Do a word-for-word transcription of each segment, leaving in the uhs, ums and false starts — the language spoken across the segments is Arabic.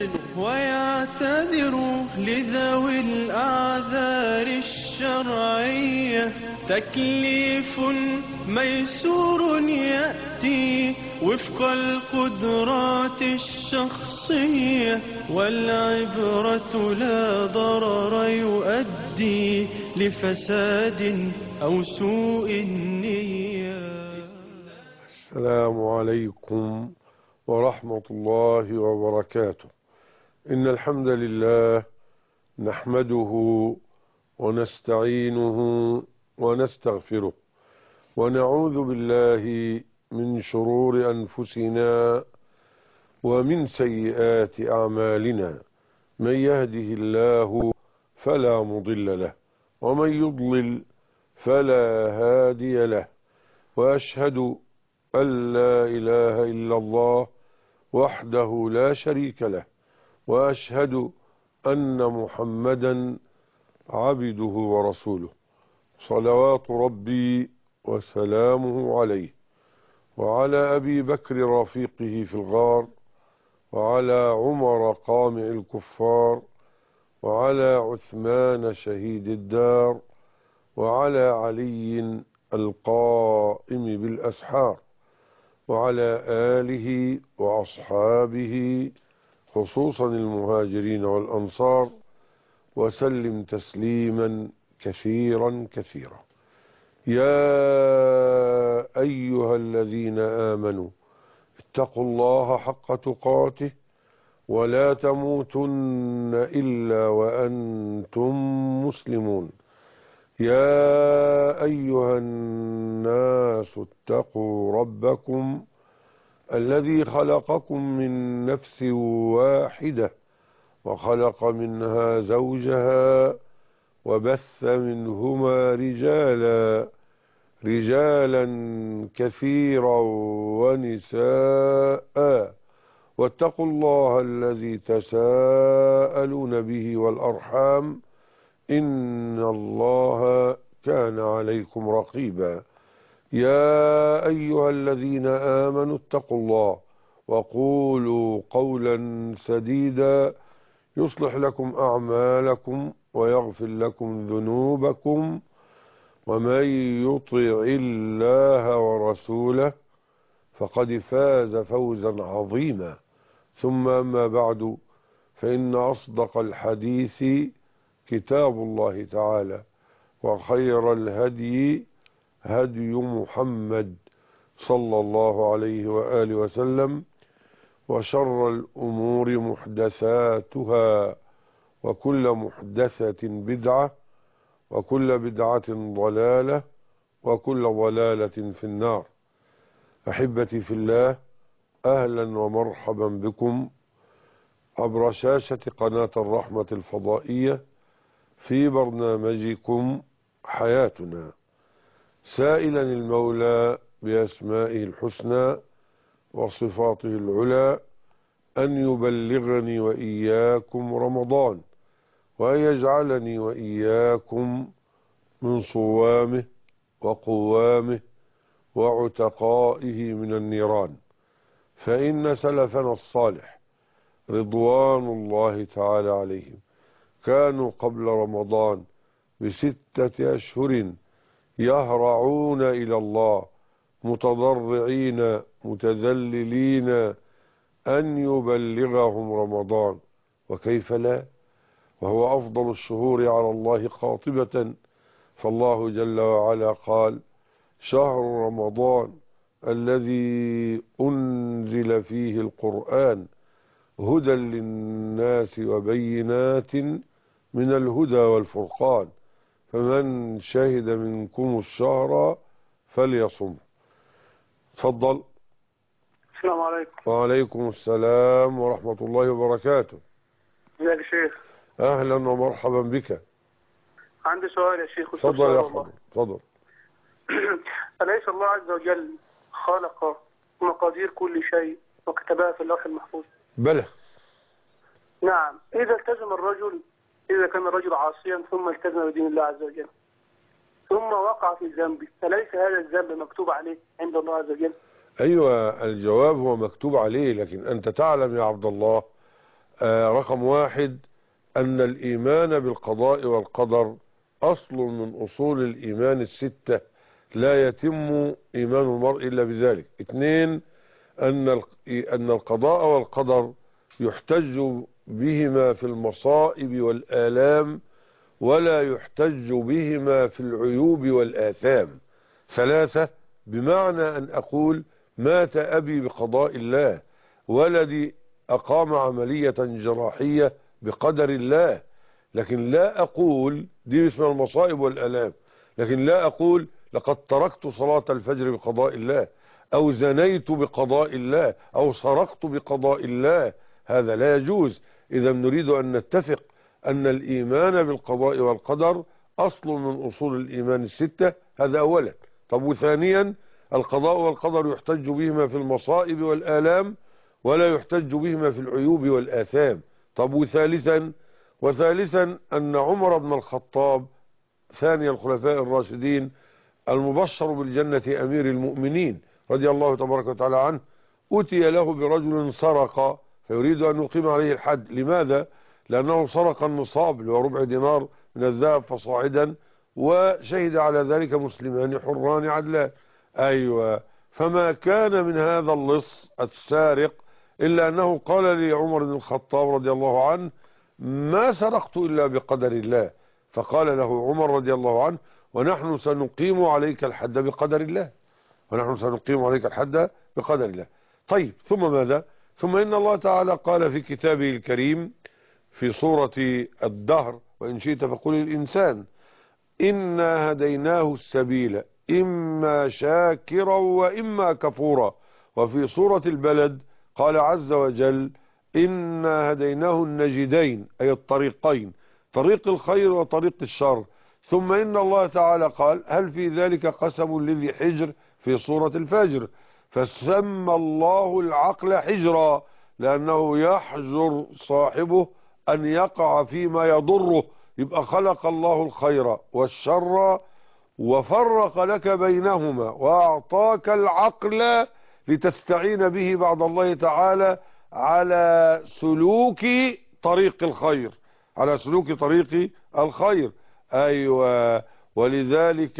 ويعتذر لذوي الأعذار الشرعية تكليف ميسور يأتي وفق القدرات الشخصية والعبرة لا ضرر يؤدي لفساد أو سوء النية. السلام عليكم ورحمة الله وبركاته. إن الحمد لله نحمده ونستعينه ونستغفره ونعوذ بالله من شرور أنفسنا ومن سيئات أعمالنا. من يهده الله فلا مضل له ومن يضلل فلا هادي له، وأشهد أن لا إله إلا الله وحده لا شريك له، وأشهد أن محمدا عبده ورسوله، صلوات ربي وسلامه عليه وعلى أبي بكر رفيقه في الغار، وعلى عمر قامع الكفار، وعلى عثمان شهيد الدار، وعلى علي القائم بالأسحار، وعلى آله وأصحابه خصوصا المهاجرين والأنصار، وسلم تسليما كثيرا كثيرا. يا أيها الذين آمنوا اتقوا الله حق تقاته ولا تموتن إلا وأنتم مسلمون. يا أيها الناس اتقوا ربكم الذي خلقكم من نفس واحدة وخلق منها زوجها وبث منهما رجالا رجالا كثيرا ونساء، واتقوا الله الذي تساءلون به والأرحام إن الله كان عليكم رقيبا. يا أيها الذين آمنوا اتقوا الله وقولوا قولا سديدا يصلح لكم أعمالكم ويغفر لكم ذنوبكم، ومن يطع الله ورسوله فقد فاز فوزا عظيما. ثم أما بعد، فإن أصدق الحديث كتاب الله تعالى، وخير الهدي هدي محمد صلى الله عليه وآله وسلم، وشر الأمور محدثاتها، وكل محدثة بدعة، وكل بدعة ضلالة، وكل ضلالة في النار. أحبتي في الله، أهلا ومرحبا بكم عبر شاشة قناة الرحمة الفضائية في برنامجكم حياتنا، سائلا المولى بأسمائه الحسنى وصفاته العلى أن يبلغني وإياكم رمضان، وأن يجعلني وإياكم من صوامه وقوامه وعتقائه من النيران. فإن سلفنا الصالح رضوان الله تعالى عليهم كانوا قبل رمضان بستة أشهر يهرعون إلى الله متضرعين متذللين أن يبلغهم رمضان، وكيف لا، وهو أفضل الشهور على الله قاطبة. فالله جل وعلا قال: شهر رمضان الذي أنزل فيه القرآن هدى للناس وبينات من الهدى والفرقان، فمن شهد منكم الشهر فليصم. تفضل. السلام عليكم. وعليكم السلام ورحمة الله وبركاته. ازيك يا شيخ؟ أهلا ومرحبا بك. عندي سؤال يا شيخ. تفضل يا حبيبي، تفضل. أليس الله عز وجل خلق مقادير كل شيء وكتبها في اللوح المحفوظ؟ بلى. نعم. إذا التزم الرجل، إذا كان الرجل عاصيا ثم التزم بدين الله عز وجل ثم وقع في ذنب، أليس هذا الذنب مكتوب عليه عند الله عز وجل؟ أيوة، الجواب هو مكتوب عليه، لكن أنت تعلم يا عبد الله آه رقم واحد، أن الإيمان بالقضاء والقدر أصل من أصول الإيمان الستة، لا يتم إيمان المرء إلا بذلك. اثنين، أن أن القضاء والقدر يحتج بهما في المصائب والآلام، ولا يحتج بهما في العيوب والآثام. ثلاثة، بمعنى أن أقول مات أبي بقضاء الله، ولدي أقام عملية جراحية بقدر الله، لكن لا أقول دي اسمها المصائب والآلام، لكن لا أقول لقد تركت صلاة الفجر بقضاء الله، أو زنيت بقضاء الله، أو سرقت بقضاء الله. هذا لا يجوز. إذا نريد أن نتفق أن الإيمان بالقضاء والقدر أصل من أصول الإيمان الستة، هذا أولا. طب وثانيا، القضاء والقدر يحتج بهما في المصائب والآلام، ولا يحتج بهما في العيوب والآثام. طب وثالثا وثالثا أن عمر بن الخطاب ثاني الخلفاء الراشدين المبشر بالجنة أمير المؤمنين رضي الله تبارك وتعالى عنه، أتي له برجل سرق فيريد أن يقيم عليه الحد. لماذا؟ لأنه سرق النصاب اللي هو ربع دينار من الذهب فصاعدا، وشهد على ذلك مسلمان حران عدلان. أيوة، فما كان من هذا اللص السارق إلا أنه قال لي عمر بن الخطاب رضي الله عنه ما سرقت إلا بقدر الله. فقال له عمر رضي الله عنه ونحن سنقيم عليك الحد بقدر الله، ونحن سنقيم عليك الحد بقدر الله. طيب، ثم ماذا؟ ثم إن الله تعالى قال في كتابه الكريم في سورة الدهر وإن شئت فقل الإنسان إنا هديناه السبيل إما شاكرا وإما كفورا. وفي سورة البلد قال عز وجل إنا هديناه النجدين، أي الطريقين، طريق الخير وطريق الشر. ثم إن الله تعالى قال هل في ذلك قسم لذي حجر في سورة الفجر، فسمى الله العقل حجرا لأنه يحجر صاحبه أن يقع فيما يضره. يبقى خلق الله الخير والشر وفرق لك بينهما وأعطاك العقل لتستعين به بعد الله تعالى على سلوك طريق الخير، على سلوك طريق الخير. أيوة، ولذلك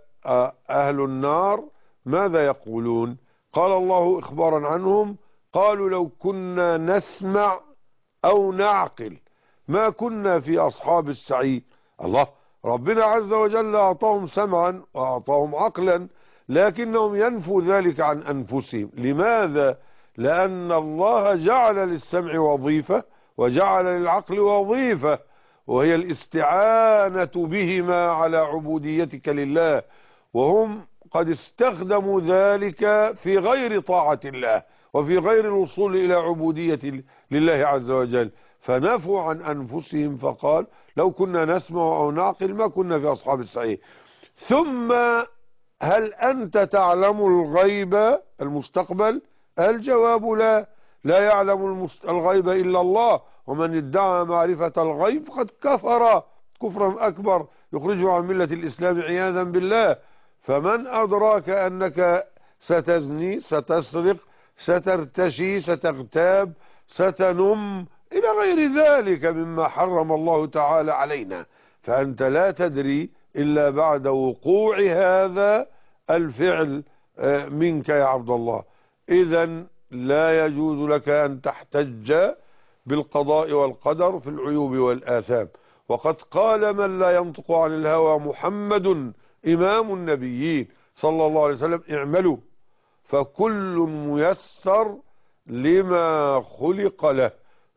أهل النار ماذا يقولون؟ قال الله إخبارا عنهم قالوا لو كنا نسمع أو نعقل ما كنا في أصحاب السعير. الله، ربنا عز وجل أعطاهم سمعا وأعطاهم عقلا، لكنهم ينفوا ذلك عن أنفسهم. لماذا؟ لأن الله جعل للسمع وظيفة وجعل للعقل وظيفة، وهي الاستعانة بهما على عبوديتك لله، وهم قد استخدموا ذلك في غير طاعة الله وفي غير الوصول إلى عبودية لله عز وجل، فنفوا عن أنفسهم. فقال لو كنا نسمع أو نعقل ما كنا في أصحاب السعير. ثم هل أنت تعلم الغيب المستقبل؟ الجواب لا، لا يعلم الغيب إلا الله، ومن ادعى معرفة الغيب فقد كفر كفرا أكبر يخرجه عن ملة الإسلام عياذا بالله. فمن أدراك أنك ستزني، ستسرق، سترتشي، ستغتاب، ستنم إلى غير ذلك مما حرم الله تعالى علينا، فأنت لا تدري إلا بعد وقوع هذا الفعل منك يا عبد الله. إذن لا يجوز لك أن تحتج بالقضاء والقدر في العيوب والآثام. وقد قال من لا ينطق عن الهوى محمد إمام النبيين صلى الله عليه وسلم اعملوا فكل ميسر لما خلق له.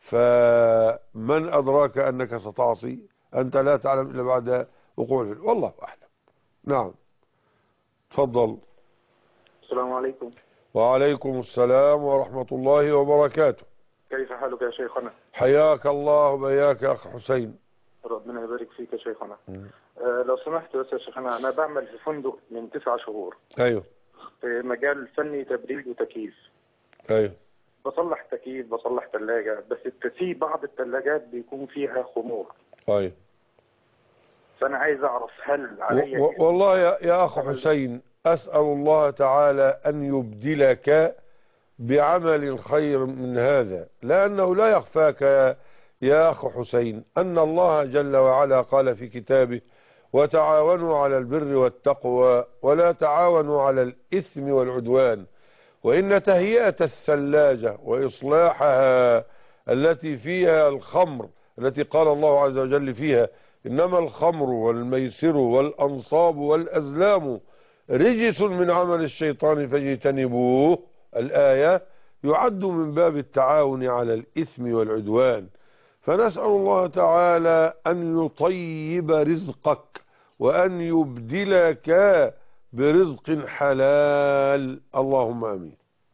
فمن أدراك أنك ستعصي؟ أنت لا تعلم إلا بعد وقوع الفعل، والله أعلم. نعم، تفضل. السلام عليكم. وعليكم السلام ورحمة الله وبركاته. كيف حالك يا شيخنا؟ حياك الله وبياك يا أخ حسين. ربنا يبارك فيك يا شيخنا. آه لو سمحت بس يا شيخنا، أنا بعمل في فندق من تسعة شهور. أيوه. في مجال فني تبريد وتكييف. أيوه. بصلح تكييف، بصلح ثلاجة، بس في بعض الثلاجات بيكون فيها خمور. أيوه. فأنا عايز أعرف هل علي و... والله يا, يا أخ حسين، أسأل الله تعالى أن يبدلك بعمل خير من هذا، لأنه لا يخفاك يا أخ حسين أن الله جل وعلا قال في كتابه وتعاونوا على البر والتقوى ولا تعاونوا على الإثم والعدوان، وإن تهيئة الثلاجة وإصلاحها التي فيها الخمر التي قال الله عز وجل فيها إنما الخمر والميسر والأنصاب والأزلام رجس من عمل الشيطان فاجتنبوه الآية يعد من باب التعاون على الإثم والعدوان. فنسأل الله تعالى أن يطيب رزقك وأن يبدلك برزق حلال، اللهم آمين.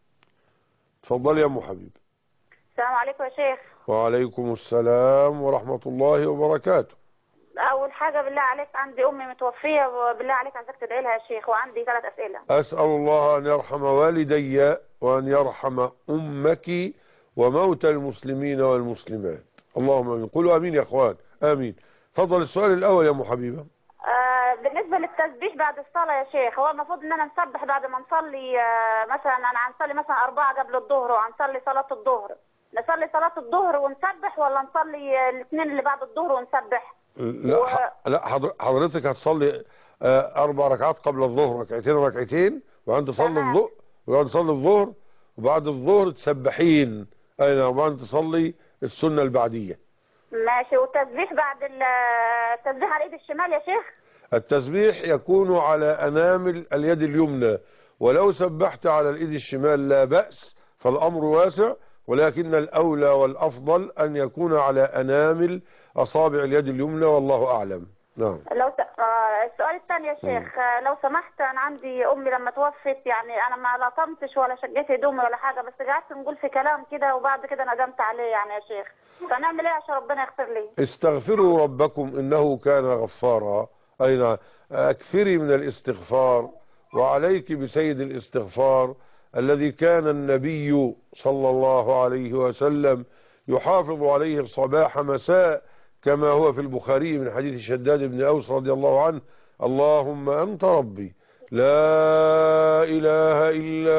تفضل يا أم حبيب. السلام عليكم يا شيخ. وعليكم السلام ورحمة الله وبركاته. أول حاجة بالله عليك عندي أمي متوفية وبالله عليك عايزك تدعي لها يا شيخ، وعندي ثلاث أسئلة. أسأل الله أن يرحم والدي وأن يرحم أمك وموتى المسلمين والمسلمات، اللهم آمين. قولوا آمين يا أخوان، آمين. تفضل السؤال الأول يا أم حبيبة. آه بالنسبة للتسبيح بعد الصلاة يا شيخ، هو المفروض إن أنا نسبح بعد ما نصلي آه مثلا أنا هنصلي مثلا أربعة قبل الظهر وهنصلي صلاة الظهر، نصلي صلاة الظهر ونسبح ولا نصلي الاثنين اللي بعد الظهر ونسبح؟ لا و... ح... لا حضرتك هتصلي آه أربع ركعات قبل الظهر، ركعتين ركعتين، وبعدين تصلي الظهر وبعدين تصلي الظهر وبعد الظهر تسبحين، أي نعم، وبعدين تصلي السنة البعدية. ماشي. والتسبيح بعد التسبيح على الإيد الشمال يا شيخ؟ التسبيح يكون على أنامل اليد اليمنى، ولو سبحت على اليد الشمال لا بأس، فالأمر واسع، ولكن الأولى والأفضل أن يكون على أنامل أصابع اليد اليمنى، والله أعلم. نعم. لو س... آه السؤال الثاني يا شيخ، آه لو سمحت، أنا عندي أمي لما توفت يعني أنا ما لطمتش ولا شقيت هدومي ولا حاجة، بس قعدت نقول في كلام كده وبعد كده ندمت عليه يعني يا شيخ، فنعمل إيه عشان ربنا يغفر لي؟ استغفروا ربكم إنه كان غفارا. أي نعم، أكثري من الاستغفار، وعليك بسيد الاستغفار الذي كان النبي صلى الله عليه وسلم يحافظ عليه صباح مساء، كما هو في البخاري من حديث شداد بن أوس رضي الله عنه: اللهم أنت ربي لا إله إلا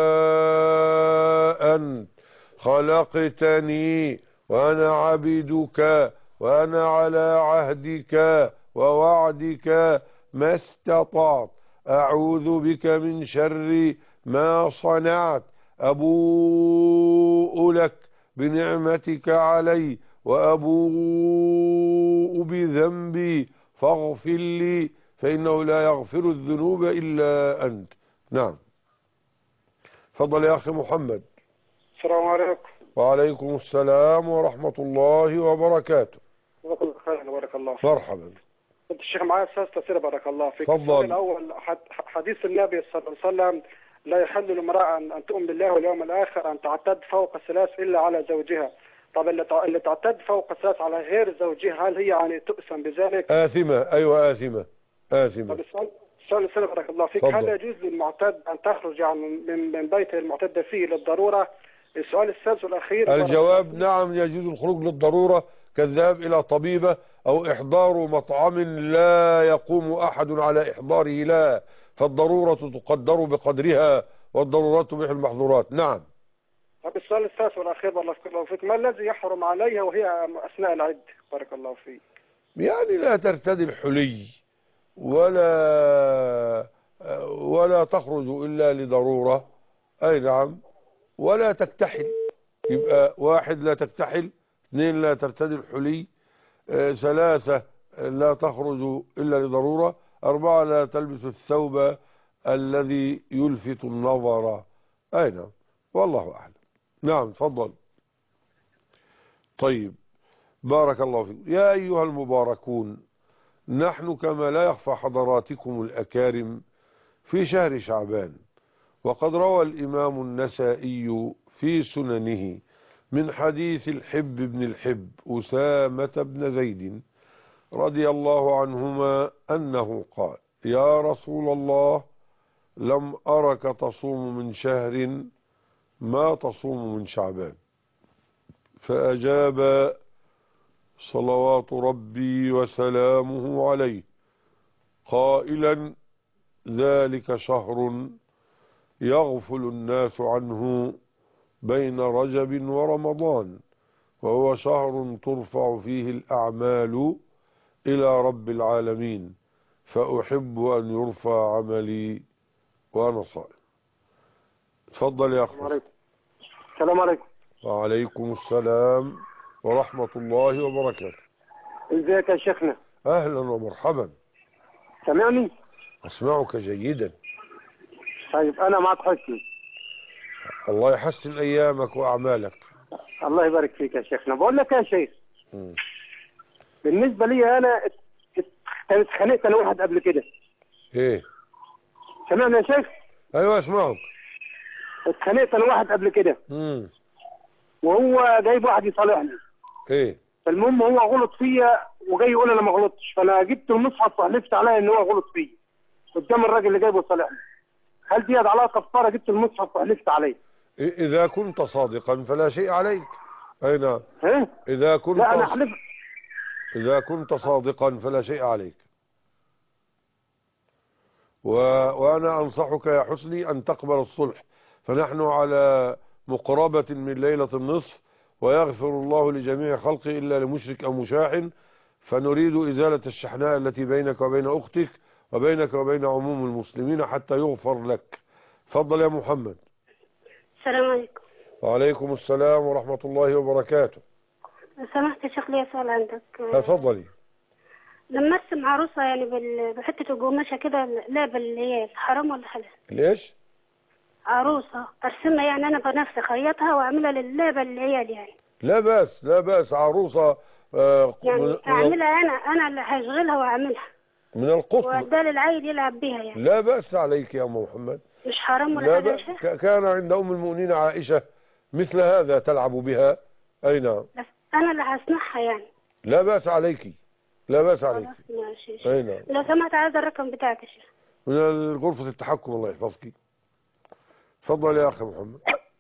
أنت خلقتني وأنا عبدك وأنا على عهدك ووعدك ما استطعت، أعوذ بك من شر ما صنعت، أبوء لك بنعمتك علي وأبوء بذنبي فاغفر لي فإنه لا يغفر الذنوب إلا أنت. نعم. فضل يا أخي محمد. السلام عليكم. وعليكم السلام ورحمة الله وبركاته. جزاك الله خير. بارك الله فيك. مرحبا. كنت الشيخ معايا ثلاث أسئلة بارك الله فيك. تفضل. السؤال الأول، حديث النبي صلى الله عليه وسلم: لا يحل لامرأة أن تؤمن بالله واليوم الآخر أن تعتد فوق الثلاث إلا على زوجها. طب اللي تعتد فوق الثلاث على غير زوجها هل هي يعني تؤثم بذلك؟ آثمة. أيوة آثمة آثمة. طب السؤال السؤال الثاني بارك الله فيك: فضل. هل يجوز للمعتد أن تخرج يعني من من بيت المعتد فيه للضرورة؟ السؤال الثالث والأخير. الجواب نعم، يجوز الخروج للضرورة كالذهاب إلى طبيبة أو إحضار مطعم لا يقوم أحد على إحضاره، لا، فالضرورة تقدر بقدرها والضرورات تبيح المحظورات. نعم. طب السؤال الثالث والأخير بارك الله فيك: ما الذي يحرم عليها وهي أثناء العد؟ بارك الله فيك. يعني لا ترتدي الحلي ولا ولا تخرج إلا لضرورة. أي نعم. ولا تكتحل، يبقى واحد لا تكتحل، اثنين لا ترتدي الحلي، آه، ثلاثة لا تخرج إلا لضرورة، أربعة لا تلبس الثوب الذي يلفت النظر. أي نعم، والله أعلم. نعم تفضل. طيب، بارك الله فيكم. يا أيها المباركون، نحن كما لا يخفى حضراتكم الأكارم في شهر شعبان، وقد روى الإمام النسائي في سننه من حديث الحب بن الحب أسامة بن زيد رضي الله عنهما أنه قال: يا رسول الله، لم أرك تصوم من شهر ما تصوم من شعبان. فأجاب صلوات ربي وسلامه عليه قائلا: ذلك شهر يغفل الناس عنه بين رجب ورمضان، وهو شهر ترفع فيه الأعمال إلى رب العالمين، فأحب أن يرفع عملي وأنا صائم. تفضل يا أخي. السلام عليكم. وعليكم السلام ورحمة الله وبركاته. ازيك يا شيخنا؟ أهلا ومرحبا. سامعني؟ أسمعك جيدا. طيب أنا معك حسني. الله يحسن أيامك وأعمالك. الله يبارك فيك يا شيخنا. بقول لك يا شيخ، م. بالنسبة لي أنا اتخانقت أنا واحد قبل كده. إيه؟ سامعني يا شيخ؟ أيوة أسمعك. اتخانقت أنا واحد قبل كده. م. وهو جايب واحد يصالحني. إيه؟ فالمهم هو غلط فيا وجاي يقول أنا ما غلطتش، فأنا جبت المصحف وحلفت عليا إن هو غلط فيا قدام الراجل اللي جايبه يصالحني. هل دي على كفارة؟ جبت المصحف وحلفت عليه. إذا كنت صادقا فلا شيء عليك. أي نعم. ها؟ إذا كنت لا أنا حلفت. إذا كنت صادقا فلا شيء عليك. و... وأنا أنصحك يا حسني أن تقبل الصلح، فنحن على مقربة من ليلة النصف، ويغفر الله لجميع خلقه إلا لمشرك أو مشاحن، فنريد إزالة الشحناء التي بينك وبين أختك وبينك وبين عموم المسلمين حتى يغفر لك. تفضل يا محمد. السلام عليكم. وعليكم السلام ورحمة الله وبركاته. لو سمحت يا شيخ لي سؤال عندك. تفضلي. لما ارسم عروسه يعني بحته القماشه كده لعبه العيال، حرام ولا حلال؟ ليش؟ عروسه ارسمها يعني انا بنفسي خيطها واعملها للعبه للعيال يعني. لا بأس لا بأس. عروسه آه يعني اعملها انا انا اللي هشغلها واعملها من القطن وده للعيل يلعب بيها يعني. لا بأس عليك يا أم محمد. مش حرام ولا لا حاجه يا بأس. شيخ؟ كان عند أم المؤمنين عائشة مثل هذا تلعب بها. أي نعم. بس انا اللي هصنعها يعني. لا بأس عليك. لا بأس عليك. ماشي. أي نعم. لو سمحت عايز الرقم بتاعك يا شيخ. من غرفة التحكم. الله يحفظك. تفضل يا أخي محمد.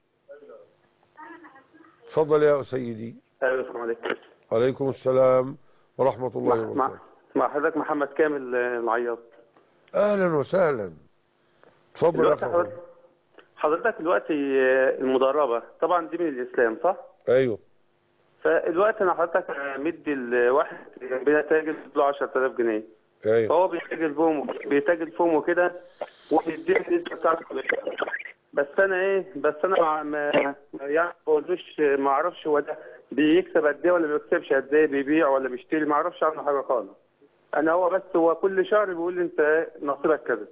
تفضل يا سيدي. السلام عليكم. وعليكم السلام ورحمة الله وبركاته. مع, مع حضرتك محمد كامل العياط. أهلا وسهلا. تفضل يا أخي محمد. حضرتك دلوقتي المضاربة طبعا دي من الإسلام صح؟ أيوه. فالوقت أنا حضرتك مدي الواحد جنبنا تاجر له عشرة آلاف جنيه. أيوه. فهو بيتاجر فيهم بيتاجر فيهم وكده وبيديني النسبة بتاعته. بس أنا إيه بس أنا ما يعني ما بقولوش ما أعرفش هو ده بيكسب قد ايه ولا ما بيكسبش قد ايه، بيبيع ولا بيشتري، ما اعرفش عنه حاجه خالص. انا هو بس هو كل شهر بيقول لي انت نصيبك كذا.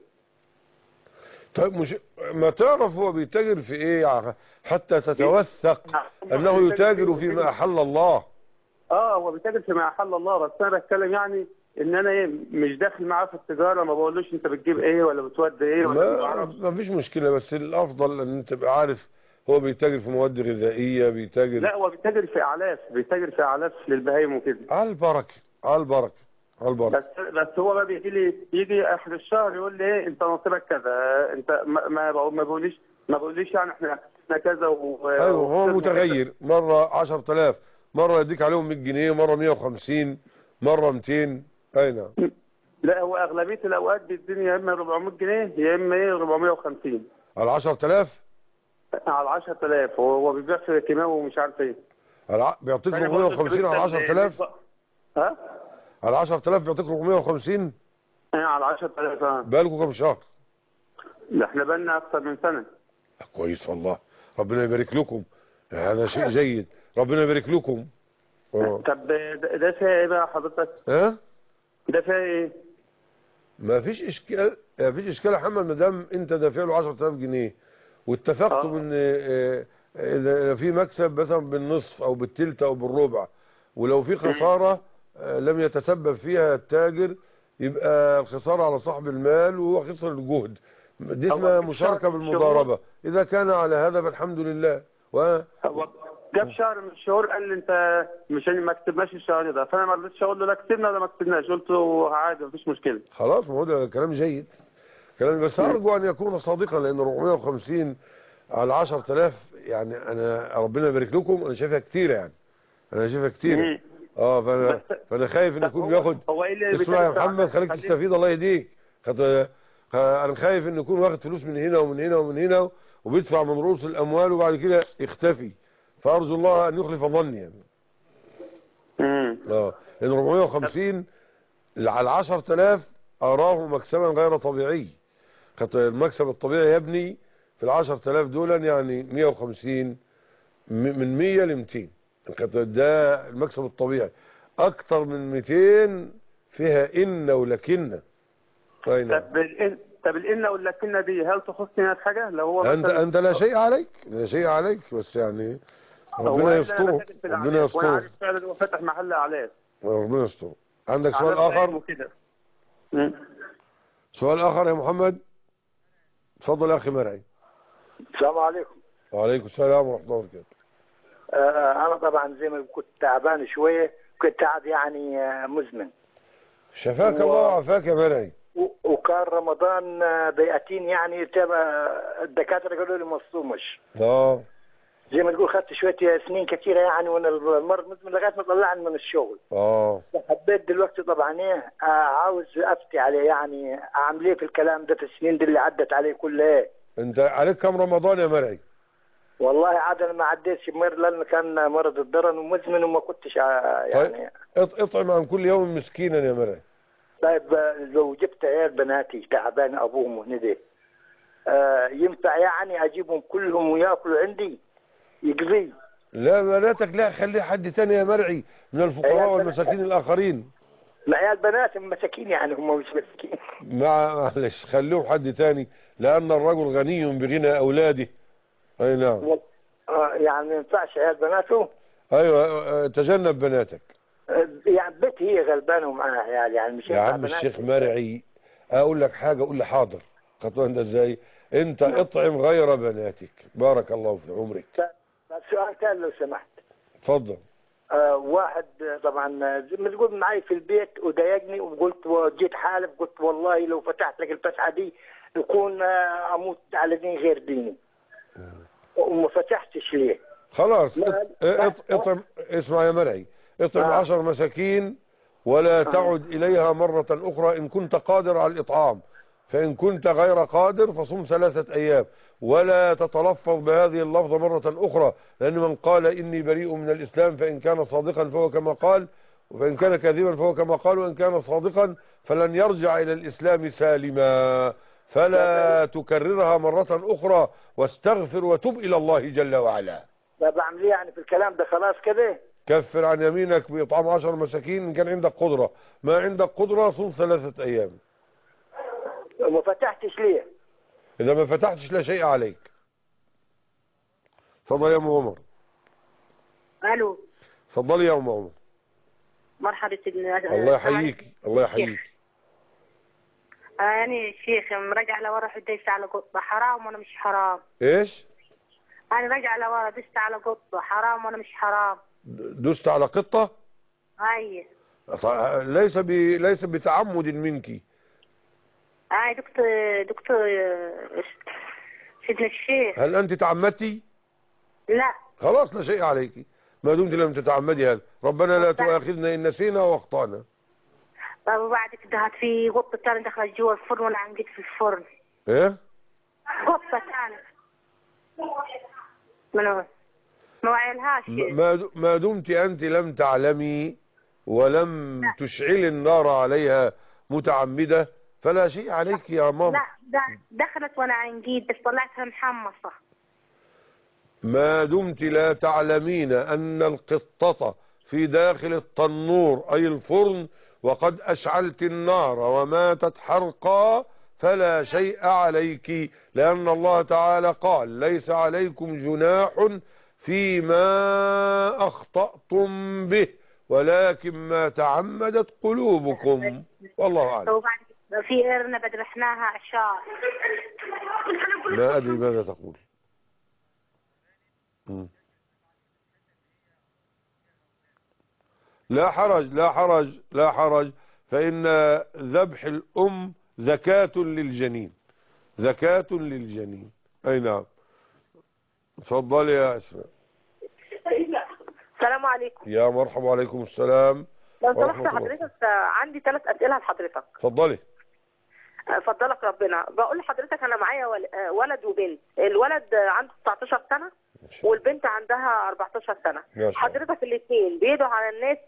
طيب مش ما تعرف هو بيتاجر في ايه حتى تتوثق انه يتاجر فيما احل الله. اه هو بيتاجر فيما احل الله، بس انا بتكلم يعني ان انا ايه مش داخل معاه في التجاره، ما بقولوش انت بتجيب ايه ولا بتودي ايه ولا ما بعرفش. ما فيش مشكله، بس الافضل ان انت تبقى عارف هو بيتاجر في مواد غذائيه، بيتاجر لا هو بيتاجر في اعلاف، بيتاجر في اعلاف للبهايم وكده. على البركه على البركه على البركه. بس بس هو بقى بيجي لي يجي اخر الشهر يقول لي ايه انت نصيبك كذا، انت ما ما ما بقوليش ما بقوليش يعني احنا احنا كذا و ايوه هو متغير، مره عشرة آلاف، مره يديك عليهم مية جنيه، مره مية وخمسين، مره ميتين. اي نعم. لا هو اغلبيه الاوقات بيديني يا اما أربعمية جنيه يا اما ايه أربعمية وخمسين على عشرة آلاف. على عشرة آلاف هو بيبيع في كيماوي ومش عارف ايه. على بيعطيك أربعمية وخمسين على عشرة آلاف. ها؟ على عشرة آلاف بيعطيك أربعمية وخمسين. ايه على عشرة آلاف. اه بقالكم كام شهر؟ ده احنا بقالنا اكتر من سنه. كويس والله، ربنا يبارك لكم، هذا شيء جيد، ربنا يبارك لكم. اه طب ده فيها ايه بقى حضرتك؟ ها؟ ده فيها ايه؟ ما فيش اشكال، ما فيش اشكال يا محمد، ما دام انت دافع له عشرة آلاف جنيه واتفقتوا ان اذا في مكسب مثلا بالنصف او بالثلث او بالربع، ولو في خساره لم يتسبب فيها التاجر يبقى الخساره على صاحب المال وهو خسر الجهد، دي اسمها مشاركه بالمضاربه. اذا كان على هذا فالحمد لله. و جاب شهر من الشهور قال لي انت مش ما كسبناش الشهر ده، فانا ما رضيتش اقول له لا كسبنا ولا ما كسبناش، قلت له عادي مفيش مشكله. خلاص ما هو ده كلام جيد، كلام بس ارجو ان يكون صادقا، لان أربعمية وخمسين على عشرة آلاف يعني انا ربنا يبارك لكم انا شايفها كتير، يعني انا شايفها كتير. اه فانا فانا خايف ان يكون بياخد. اسمع يا محمد خليك تستفيد الله يهديك، انا خايف ان يكون واخد فلوس من هنا ومن هنا ومن هنا وبيدفع من رؤوس الاموال وبعد كده يختفي، فارجو الله ان يخلف ظني يعني. امم اه لان أربعمائة وخمسين على عشرة آلاف اراه مكسبا غير طبيعي. كانت المكسب الطبيعي يبني في ال عشرة آلاف دول يعني مائة وخمسين، من مائة ل مئتين، كانت ده المكسب الطبيعي. اكتر من مئتين فيها ان ولكن. طيب طب الإن طب الإن واللكنة دي هل تخصني في حاجة؟ لو هو انت مثلا انت لا شيء عليك، لا شيء عليك، بس يعني هو ربنا قال لي أنا يستره، بتاجر في ربنا الأعلاف وأنا يستره، عارف فعلا هو فتح محل أعلاف. ربنا يستره. عندك سؤال أعلاف دايم اخر؟ وكده. مم. سؤال اخر يا محمد؟ اتفضل يا اخي مرعي. السلام عليكم. وعليكم السلام ورحمه الله وبركاته. آه انا طبعا زي ما كنت تعبان شويه، كنت تعب يعني آه مزمن. شفاك و... الله وعافاك يا مرعي. و... وكان رمضان آه بيأتين يعني تبع الدكاتره قالوا لي ما تصومش. اه زي ما تقول خدت شويه سنين كثيره يعني وانا المرض مزمن لغايه ما طلعني من الشغل. اه حبيت دلوقتي طبعا ايه آه عاوز افتي عليه، يعني اعمل ايه في الكلام ده في السنين دي اللي عدت عليه كلها ايه؟ انت عليك كم رمضان يا مرعي؟ والله عاد انا ما عديتش بمر لان كان مرض الضرن ومزمن وما كنتش يعني. طيب اطعم عن كل يوم مسكينا يا مرعي. طيب لو جبت عيال بناتي تعبان ابوهم وندي آه ينفع يعني اجيبهم كلهم وياكلوا عندي يقضي؟ لا بناتك لا، خلي حد تاني يا مرعي من الفقراء والمساكين الاخرين. مع عيال بنات مساكين يعني هم مش مساكين. مع معلش خليهم حد تاني، لان الرجل غني بغنى اولاده. اي نعم. آه يعني ما ينفعش عيال بناته؟ ايوه تجنب بناتك. آه يعني بيتي هي غلبانه ومعاها عيال يعني مش يا عم الشيخ مرعي اقول لك حاجه قول لي حاضر. خطوه انت ازاي؟ انت اطعم غير بناتك. بارك الله في عمرك. سؤال ثاني لو سمحت. اتفضل. آه واحد طبعا زي ما تقول معي في البيت وضايقني وقلت وجيت حالف قلت والله لو فتحت لك الفتحه دي يكون آه اموت على دين غير ديني. وما فتحتش ليه؟ خلاص اطعم. اسمع يا مرعي، اطعم آه. عشر مساكين ولا آه. تعد إليها مرة أخرى إن كنت قادر على الإطعام، فإن كنت غير قادر فصم ثلاثة أيام، ولا تتلفظ بهذه اللفظة مرة أخرى، لأن من قال إني بريء من الإسلام فإن كان صادقا فهو كما قال، وفإن كان كاذبا فهو كما قال، وإن كان صادقا فلن يرجع إلى الإسلام سالما. فلا تكررها مرة أخرى واستغفر وتب إلى الله جل وعلا. لا بعمل ايه يعني في الكلام ده؟ خلاص كده كفر عن يمينك بإطعام عشر مساكين إن كان عندك قدرة، ما عندك قدرة صوم ثلاثة أيام. ما فتحتش ليه؟ إذا ما فتحتش لا شيء عليك. تفضل يا أم عمر. ألو. تفضلي يا أم عمر. مرحبا سيدنا. الله يحييك الله يحييك. آه يعني شيخ مرجع لورا حديث على قطة حرام وأنا مش حرام. إيش؟ أنا راجع لورا دست على قطة حرام وأنا مش حرام. دست على قطة؟ أي. ليس ب... ليس بتعمد منك. أي دكتور دكتور سيدنا الشيخ. هل أنت تعمدتي؟ لا. خلاص لا شيء عليك ما دمت لم تتعمدي. هذا ربنا لا تؤاخذنا إن نسينا واخطأنا. طب وبعد كده في قطة تانية دخلت جوا الفرن وأنا عندي في الفرن. إيه؟ قطة تانية. منو؟ ما وعيلهاش. ما ما دمت أنت لم تعلمي ولم لا. تشعلي النار عليها متعمدة فلا شيء عليك يا ماما. لا دخلت وأنا عنجيد بس طلعتها محمصة. ما دمت لا تعلمين أن القطة في داخل التنور أي الفرن وقد أشعلت النار وماتت حرقا فلا شيء عليك، لأن الله تعالى قال ليس عليكم جناح فيما أخطأتم به ولكن ما تعمدت قلوبكم والله أعلم. في أرنب ذبحناها عشاء. ما أدري ماذا تقول. لا حرج لا حرج لا حرج، فإن ذبح الأم زكاة للجنين زكاة للجنين. أي نعم. تفضلي يا أسماء. السلام عليكم. يا مرحبا وعليكم السلام. لو سمحت حضرتك عندي ثلاث أسئلة لحضرتك. تفضلي. فضلك ربنا. بقول لحضرتك أنا معايا ولد وبنت، الولد عنده تسعتاشر سنة والبنت عندها أربعتاشر سنة. حضرتك الاثنين بيدعوا على الناس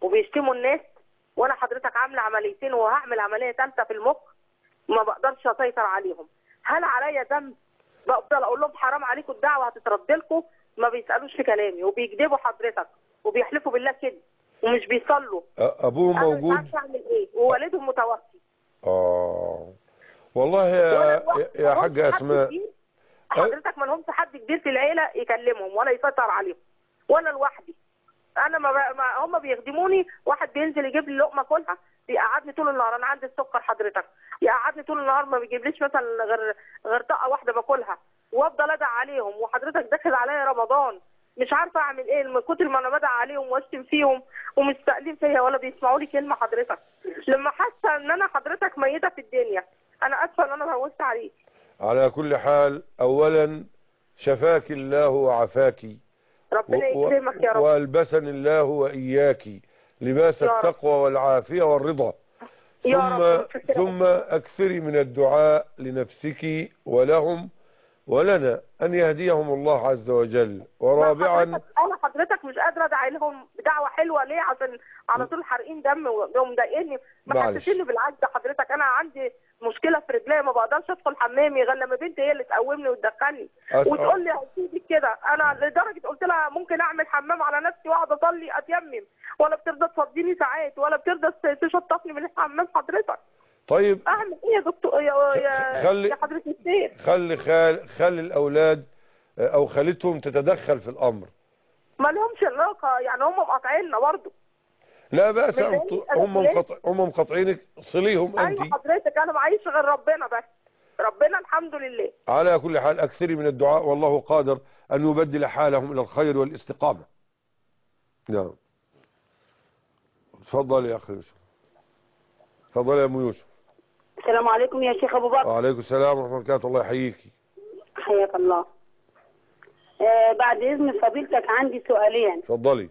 وبيشتموا الناس، وانا حضرتك عامله عمليتين وهعمل عمليه ثالثه في المخ، ما بقدرش اسيطر عليهم. هل عليا ذنب؟ بفضل اقول لهم حرام عليكم الدعوه هتترد لكم، ما بيسالوش في كلامي وبيكذبوا حضرتك وبيحلفوا بالله كده ومش بيصلوا. ابوه موجود؟ انا مش عارفه اعمل ايه ووالدهم متوفي. اه والله يا يا حاجه اسماء، حضرتك ما لهمش حد كبير في العيله يكلمهم ولا يسيطر عليهم، وانا لوحدي. انا ما, ما هم بيخدموني، واحد بينزل يجيب لي لقمه كلها بيقعدني طول النهار، انا عندي السكر حضرتك، يقعدني طول النهار ما بيجيبليش مثلا غير غير طاقه واحده باكلها، وافضل ادعي عليهم. وحضرتك داخل عليا رمضان، مش عارفه اعمل ايه من كتر ما انا بدعي عليهم واشتم فيهم ومش سائلين فيا ولا بيسمعوا لي كلمه. حضرتك لما حاسه ان انا حضرتك ميته في الدنيا، انا اسفه ان انا هوست عليك. على كل حال، اولا شفاك الله وعافاك، ربنا يكرمك يا رب، والبسني الله واياك لباس التقوى والعافيه والرضا. ثم ثم اكثري من الدعاء لنفسك ولهم ولنا ان يهديهم الله عز وجل. ورابعا انا حضرتك مش قادره ادعي لهم دعوه حلوه ليه؟ عشان على طول حارقين دم ومضايقني، محسسيني بالعجز. حضرتك انا عندي مشكله في رجلي، ما بقدرش ادخل حمامي غير لما بنتي هي اللي تقومني وتدخلني وتقول لي هسيبك كده. انا لدرجه قلت لها ممكن اعمل حمام على نفسي واقعد اصلي اتيمم، ولا بترضى تفضيني ساعات ولا بترضى تشطفني من الحمام. حضرتك طيب اعمل ايه يا دكتور يا يا, خلي يا حضرتك السير؟ خلي خال خلي الاولاد او خالتهم تتدخل في الامر. ما لهمش علاقه يعني، هم مقاطعيننا برضه. لا بأس، هم مقاطع هم مقاطعينك، صليهم انت. ايوه حضرتك، انا معيش غير ربنا بس، ربنا الحمد لله. على كل حال اكثري من الدعاء، والله قادر ان يبدل حالهم الى الخير والاستقامه. نعم. تفضل يا اخي يوسف. تفضل يا ام يوسف. السلام عليكم يا شيخ ابو بكر. وعليكم السلام ورحمه الله وبركاته. الله يحييكي. حياك الله. آه بعد اذن فضيلتك عندي سؤالين. اتفضلي.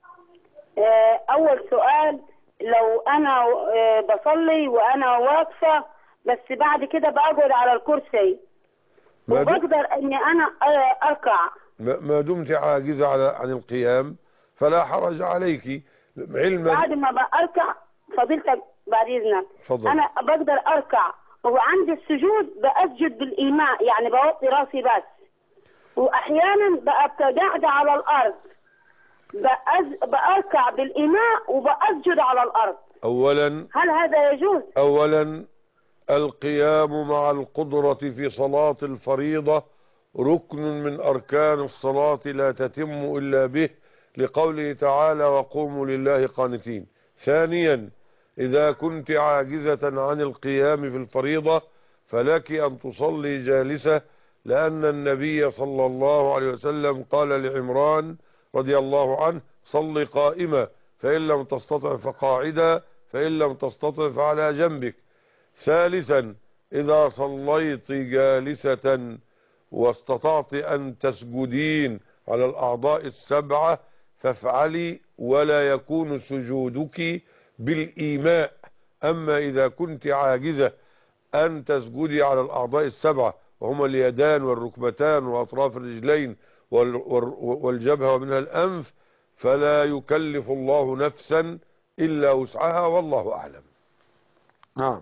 آه اول سؤال، لو انا آه بصلي وانا واقفه بس بعد كده بقعد على الكرسي وبقدر اني انا آه اركع، ما دمت عاجزه على عن القيام فلا حرج عليك. علما بعد ما بركع فضيلتك بعد اذنك فضل. انا بقدر اركع، وعند السجود بأسجد بالإيماء، يعني بوطي راسي بس، واحيانا ببقى قاعده على الارض بأز... بأركع بالإيماء وبأسجد على الارض. اولا هل هذا يجوز؟ اولا القيام مع القدرة في صلاة الفريضة ركن من أركان الصلاة لا تتم إلا به، لقوله تعالى وقوموا لله قانتين. ثانيا إذا كنت عاجزة عن القيام في الفريضة فلك أن تصلي جالسة، لأن النبي صلى الله عليه وسلم قال لعمران رضي الله عنه صل قائمة، فإن لم تستطع فقاعدا، فإن لم تستطع فعلى جنبك. ثالثا إذا صليت جالسة واستطعت أن تسجدين على الأعضاء السبعة فافعلي، ولا يكون سجودك بالإيماء. أما إذا كنت عاجزة أن تسجدي على الأعضاء السبعة وهما اليدان والركبتان وأطراف الرجلين والجبهة ومنها الأنف، فلا يكلف الله نفسا إلا وسعها، والله أعلم. نعم.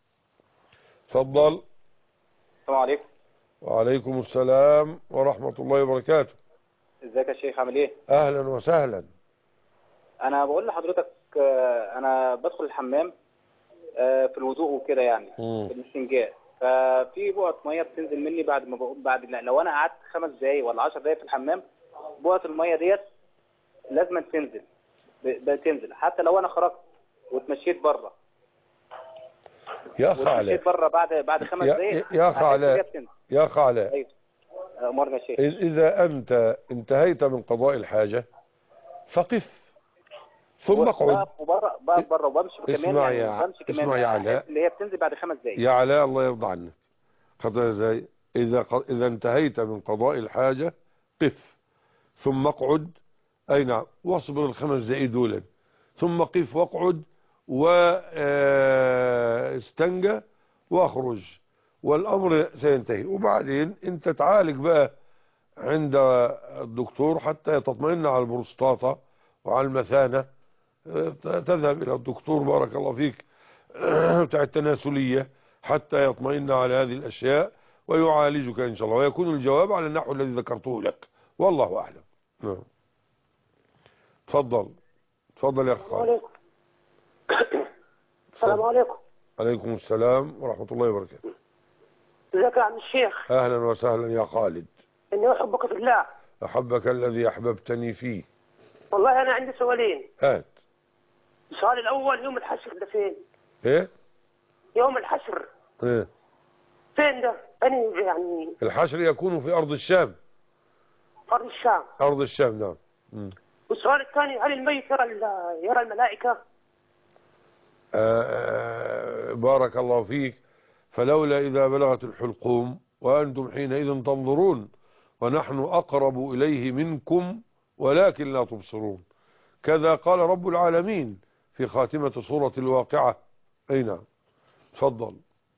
تفضل. السلام عليكم. وعليكم السلام ورحمة الله وبركاته. ازيك يا شيخ، عامل ايه؟ اهلا وسهلا. انا بقول لحضرتك انا بدخل الحمام في الوضوء وكده يعني في الاستنجاء، ففي بقعة ميه بتنزل مني بعد ما بقوم، بعد لو انا قعدت خمس دقايق ولا عشر دقايق في الحمام بقعة الميه ديت لازم تنزل بتنزل حتى لو انا خرجت واتمشيت بره. يا اخ علاء بره بعد بعد خمس دقايق يا اخ علاء يا اخ علاء ايوه امرنا شيخ. اذا انت انتهيت من قضاء الحاجه فقف ثم اقعد. وبره بره وبمشي كمان اسمع يعني يا بمشي كمان اسمع يا علاء اللي هي بتنزل بعد خمس دقايق. يا علاء الله يرضى عنك. قضاء ازاي؟ اذا اذا انتهيت من قضاء الحاجه قف ثم اقعد، اي نعم، واصبر الخمس دقايق دولا، ثم قف واقعد واستنجى واخرج، والامر سينتهي. وبعدين انت تعالج بقى عند الدكتور حتى تطمئن على البروستاتا وعلى المثانه تذهب إلى الدكتور بارك الله فيك بتاع التناسلية حتى يطمئن على هذه الأشياء ويعالجك إن شاء الله، ويكون الجواب على النحو الذي ذكرته لك، والله أعلم. نعم. تفضل تفضل يا أخي خالد. السلام عليكم. عليكم السلام ورحمة الله وبركاته. ازيك يا عم الشيخ؟ أهلا وسهلا يا خالد. إني أحبك في الله. أحبك الذي أحببتني فيه. والله أنا عندي سؤالين. هات. السؤال الأول، يوم الحشر ده فين؟ إيه؟ يوم الحشر. إيه؟ فين ده؟ أنا يعني. الحشر يكون في أرض الشام. أرض الشام. أرض الشام نعم. م. والسؤال الثاني، هل الميت يرى يرى الملائكة؟ آه بارك الله فيك. فلولا إذا بلغت الحلقوم وأنتم حينئذ تنظرون ونحن أقرب إليه منكم ولكن لا تبصرون، كذا قال رب العالمين في خاتمة سورة الواقعة. أي نعم. تفضل.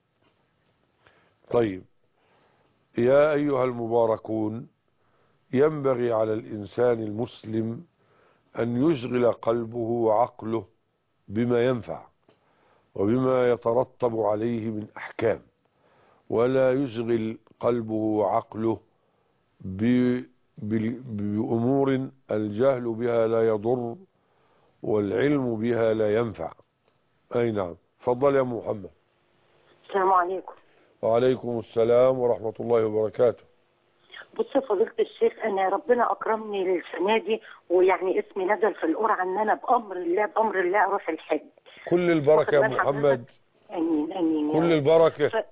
طيب يا أيها المباركون، ينبغي على الإنسان المسلم أن يشغل قلبه وعقله بما ينفع وبما يترتب عليه من أحكام، ولا يشغل قلبه وعقله بأمور الجهل بها لا يضر والعلم بها لا ينفع. أي نعم. تفضل يا محمد. السلام عليكم. وعليكم السلام ورحمة الله وبركاته. بص يا فضيلة الشيخ، أنا ربنا أكرمني السنة دي ويعني اسمي نزل في القرعة إن أنا بأمر الله بأمر الله أروح الحج. كل البركة يا محمد. آمين آمين. كل البركة. ف...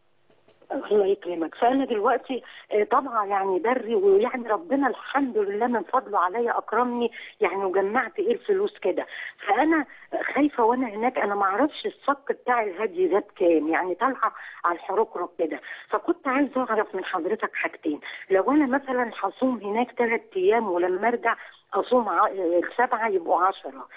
الله يكرمك. فأنا دلوقتي طبعا يعني بري، ويعني ربنا الحمد لله من فضله عليا أكرمني يعني وجمعت إيه الفلوس كده. فأنا خايفة وأنا هناك، أنا ما أعرفش الصك بتاع الهدي ده بكام، يعني طالعة على الحركرك كده. فكنت عايزة أعرف من حضرتك حاجتين، لو أنا مثلا هصوم هناك ثلاث أيام ولما أرجع أصوم سبعة يبقوا عشرة،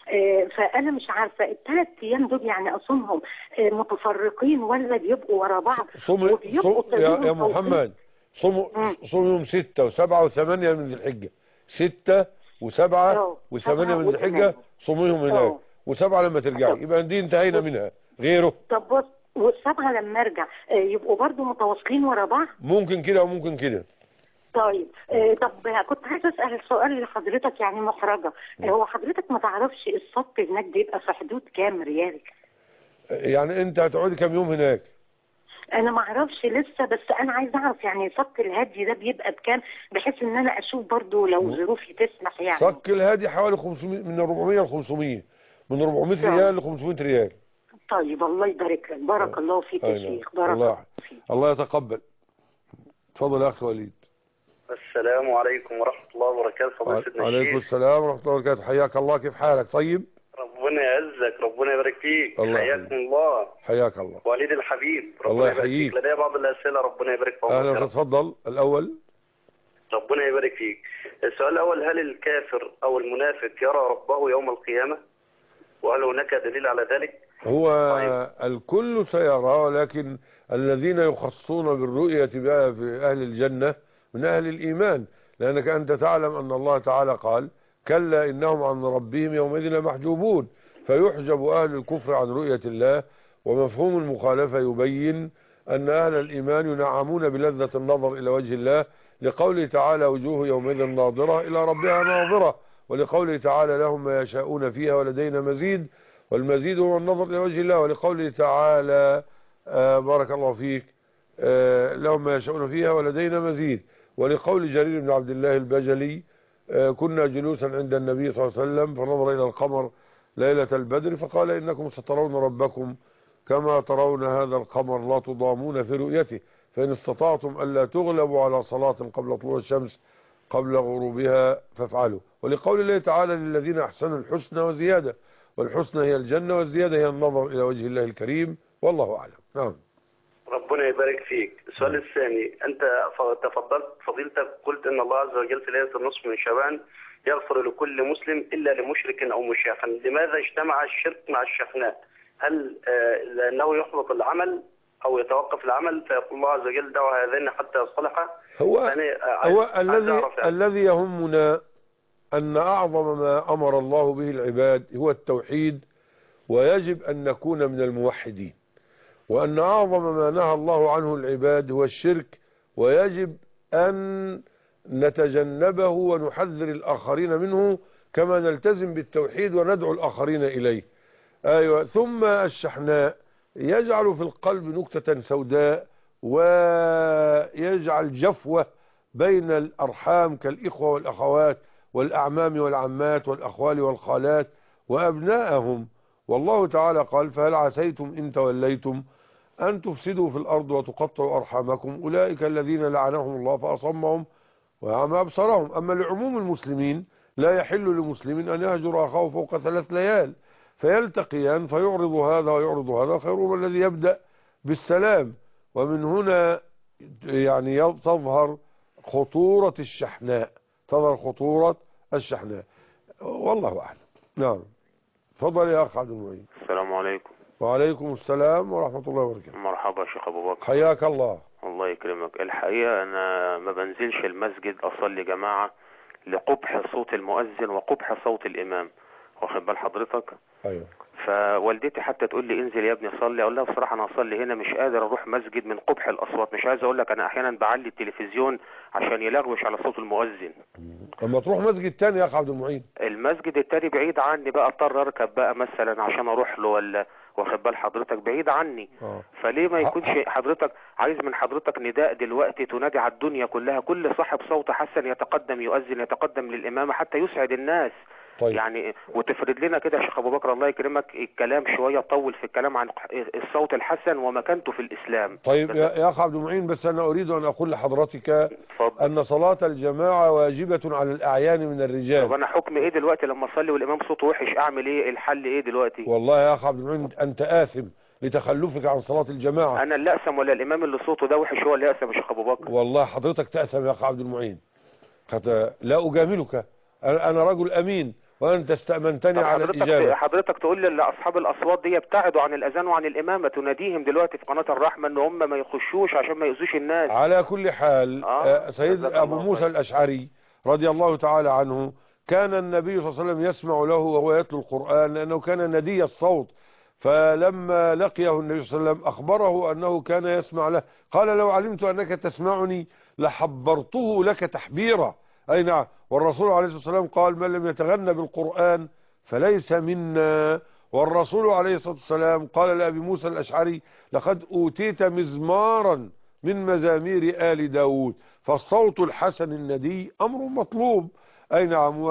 فأنا مش عارفة الثلاث أيام دول يعني أصومهم متفرقين ولا بيبقوا ورا بعض؟ صوم صوم يا, يا محمد، صوم صوم يوم ستة وسبعة وثمانية من ذي الحجة. ستة وسبعة وثمانية من ذي الحجة صوميهم هناك، وسبعة لما ترجعي يبقى دي انتهينا منها. غيره طب بص، والسبعة لما أرجع يبقوا برضو متواصلين ورا بعض؟ ممكن كده وممكن كده. طيب آه طب كنت عايز اسال السؤال لحضرتك يعني محرجه، آه هو حضرتك ما تعرفش الصك هناك بيبقى في حدود كام ريال؟ يعني انت هتقعدي كام يوم هناك؟ انا ما اعرفش لسه، بس انا عايز اعرف يعني صك الهدي ده بيبقى بكام بحيث ان انا اشوف برضو لو ظروفي تسمح. يعني صك الهدي حوالي خمسمية، من أربعمية ل خمسمية، من أربعمية ريال ل خمسمية ريال. طيب الله يبارك لك، بارك آه. الله فيك يا شيخ. بارك الله فيك. الله يتقبل. اتفضل يا اخي وليد. السلام عليكم ورحمة الله وبركاته. فضيلة الشيخ. وعليكم السلام ورحمة الله وبركاته. حياك الله، كيف حالك؟ طيب. ربنا يعزك، ربنا يبارك فيك. الله حياكم الله. حياك الله. وليد الحبيب، ربنا الله يبارك فيك. لدي بعض الأسئلة، ربنا يبارك فيك. أهلا، تفضل. الأول. ربنا يبارك فيك. السؤال الأول، هل الكافر أو المنافق يرى ربه يوم القيامة؟ وهل هناك دليل على ذلك؟ هو طيب. الكل سيرى، ولكن الذين يخصون بالرؤية بها في أهل الجنة من أهل الإيمان، لأنك أنت تعلم أن الله تعالى قال كلا إنهم عن ربهم يومئذ لمحجوبون، فيحجب أهل الكفر عن رؤية الله. ومفهوم المخالفة يبين أن أهل الإيمان ينعمون بلذة النظر إلى وجه الله، لقوله تعالى وجوه يومئذ ناظرة إلى ربها ناظرة، ولقوله تعالى لهم ما يشاءون فيها ولدينا مزيد، والمزيد هو النظر إلى وجه الله. ولقوله تعالى آه بارك الله فيك آه لهم ما يشاءون فيها ولدينا مزيد. ولقول جرير بن عبد الله البجلي آه كنا جلوسا عند النبي صلى الله عليه وسلم فنظر إلى القمر ليلة البدر فقال إنكم سترون ربكم كما ترون هذا القمر لا تضامون في رؤيته، فإن استطعتم ألا تغلبوا على صلاة قبل طلوع الشمس قبل غروبها فافعلوا. ولقول الله تعالى للذين أحسنوا الحسنى وزيادة، والحسنى هي الجنة والزيادة هي النظر إلى وجه الله الكريم، والله أعلم. نعم. ربنا يبارك فيك. السؤال الثاني، أنت تفضلت فضيلتك قلت إن الله عز وجل في ليلة النصف من شعبان يغفر لكل مسلم إلا لمشرك أو مشاحن، لماذا اجتمع الشرك مع الشحناء؟ هل لأنه يحبط العمل أو يتوقف العمل فيقول الله عز وجل دعوا هذين حتى يصطلحا؟ هو, هو الذي الذي يهمنا أن أعظم ما أمر الله به العباد هو التوحيد، ويجب أن نكون من الموحدين، وأن أعظم ما نهى الله عنه العباد هو الشرك، ويجب أن نتجنبه ونحذر الآخرين منه كما نلتزم بالتوحيد وندعو الآخرين إليه. أيوة. ثم الشحناء يجعل في القلب نكتة سوداء، ويجعل جفوة بين الأرحام كالإخوة والأخوات والأعمام والعمات والأخوال والخالات وأبنائهم. والله تعالى قال: فهل عسيتم إن توليتم أن تفسدوا في الأرض وتقطعوا أرحامكم أولئك الذين لعنهم الله فأصمهم وأعمى أبصارهم. أما لعموم المسلمين لا يحل لمسلم أن يهجر أخاه فوق ثلاث ليال، فيلتقيان فيعرض هذا ويعرض هذا، خيرهما الذي يبدأ بالسلام. ومن هنا يعني تظهر خطورة الشحناء، تظهر خطورة الشحناء. والله أعلم. نعم. تفضل يا أخ عبد المعين. السلام عليكم. وعليكم السلام ورحمة الله وبركاته. مرحبا شيخ أبو بكر. حياك الله. الله يكرمك. الحقيقة أنا ما بنزلش المسجد أصلي جماعة لقبح صوت المؤذن وقبح صوت الإمام، واخد بال حضرتك؟ أيوه. فوالدتي حتى تقول لي انزل يا ابني صلي، اقول لها بصراحه انا اصلي هنا، مش قادر اروح مسجد من قبح الاصوات. مش عايز اقول لك انا احيانا بعلي التلفزيون عشان يلغوش على صوت المؤذن. اما تروح مسجد تاني يا اخ عبد المعين. المسجد التاني بعيد عني بقى، اضطر اركب بقى مثلا عشان اروح له، ولا واخد بال حضرتك بعيد عني. أوه. فليه ما يكونش حضرتك عايز من حضرتك نداء دلوقتي تنادي على الدنيا كلها، كل صاحب صوت حسن يتقدم يؤذن يتقدم للامامه حتى يسعد الناس. طيب. يعني وتفرد لنا كده يا شيخ ابو بكر الله يكرمك الكلام شويه، طول في الكلام عن الصوت الحسن ومكانته في الاسلام. طيب يا, يا اخ عبد المعين، بس انا اريد ان اقول لحضرتك فضل. ان صلاه الجماعه واجبه على الاعيان من الرجال. طب انا حكم ايه دلوقتي لما اصلي والامام صوته وحش؟ اعمل ايه؟ الحل ايه دلوقتي؟ والله يا اخ عبد المعين انت آثم لتخلفك عن صلاه الجماعه. انا اللي اأثم ولا الامام اللي صوته ده وحش هو اللي يأثم يا شيخ ابو بكر؟ والله حضرتك تأثم يا اخ عبد المعين. لا اجاملك، انا رجل امين وانت استأمنتني على حضرتك الاجابه. حضرتك تقول لاصحاب الاصوات دي يبتعدوا عن الاذان وعن الامامه، تناديهم دلوقتي في قناه الرحمه ان هم ما يخشوش عشان ما يؤذوش الناس. على كل حال آه سيد ابو موسى الاشعري رضي الله تعالى عنه كان النبي صلى الله عليه وسلم يسمع له وهو يتلو القرآن لانه كان ندي الصوت، فلما لقيه النبي صلى الله عليه وسلم اخبره انه كان يسمع له، قال: لو علمت انك تسمعني لحبرته لك تحبيرا. اي نعم. والرسول عليه الصلاة والسلام قال: من لم يتغنى بالقرآن فليس منا. والرسول عليه الصلاة والسلام قال لأبي موسى الأشعري: لقد أوتيت مزمارا من مزامير آل داود. فالصوت الحسن الندي أمر مطلوب. أي نعم.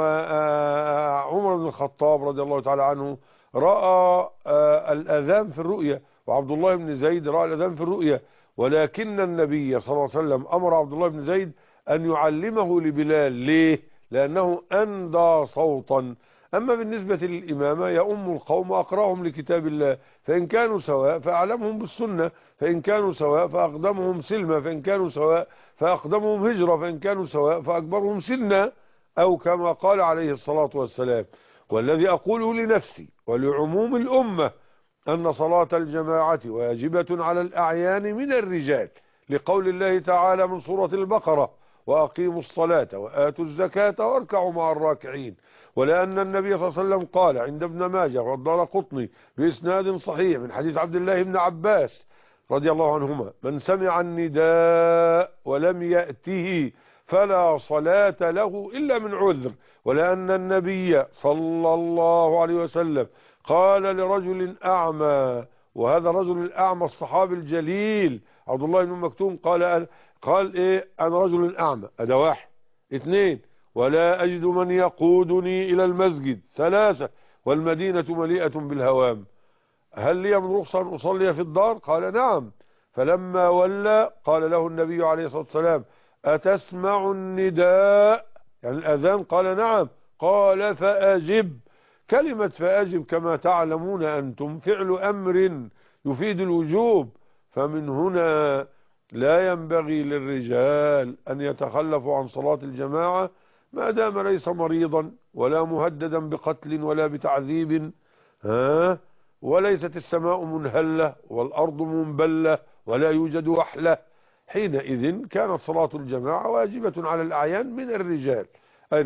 وعمر بن الخطاب رضي الله تعالى عنه رأى الأذان في الرؤية، وعبد الله بن زيد رأى الأذان في الرؤية، ولكن النبي صلى الله عليه وسلم أمر عبد الله بن زيد أن يعلمه لبلال. ليه؟ لأنه أندى صوتا. أما بالنسبة للإمامة يؤم القوم وأقرأهم لكتاب الله، فإن كانوا سواء فأعلمهم بالسنة، فإن كانوا سواء فأقدمهم سلمة، فإن كانوا سواء فأقدمهم هجرة، فإن كانوا سواء فأكبرهم سنا، أو كما قال عليه الصلاة والسلام. والذي أقوله لنفسي ولعموم الأمة أن صلاة الجماعة واجبة على الأعيان من الرجال، لقول الله تعالى من سورة البقرة: وأقيموا الصلاة وآتوا الزكاة واركعوا مع الراكعين. ولأن النبي صلى الله عليه وسلم قال عند ابن ماجه والدارقطني بإسناد صحيح من حديث عبد الله بن عباس رضي الله عنهما: من سمع النداء ولم يأته فلا صلاة له إلا من عذر. ولأن النبي صلى الله عليه وسلم قال لرجل أعمى، وهذا الرجل الأعمى الصحابي الجليل عبد الله بن مكتوم، قال قال ايه: انا رجل اعمى. هذا واحد. اثنين: ولا اجد من يقودني الى المسجد. ثلاثة: والمدينة مليئة بالهوام، هل لي من رخصة ان اصلي في الدار؟ قال: نعم. فلما ولى قال له النبي عليه الصلاة والسلام: اتسمع النداء؟ يعني الاذان. قال: نعم. قال: فاجب. كلمة فاجب كما تعلمون انتم فعل امر يفيد الوجوب، فمن هنا لا ينبغي للرجال أن يتخلفوا عن صلاة الجماعة ما دام ليس مريضا ولا مهددا بقتل ولا بتعذيب، ها وليست السماء منهلة والأرض منبلة ولا يوجد وحلة. حينئذ كانت صلاة الجماعة واجبة على الأعيان من الرجال. أين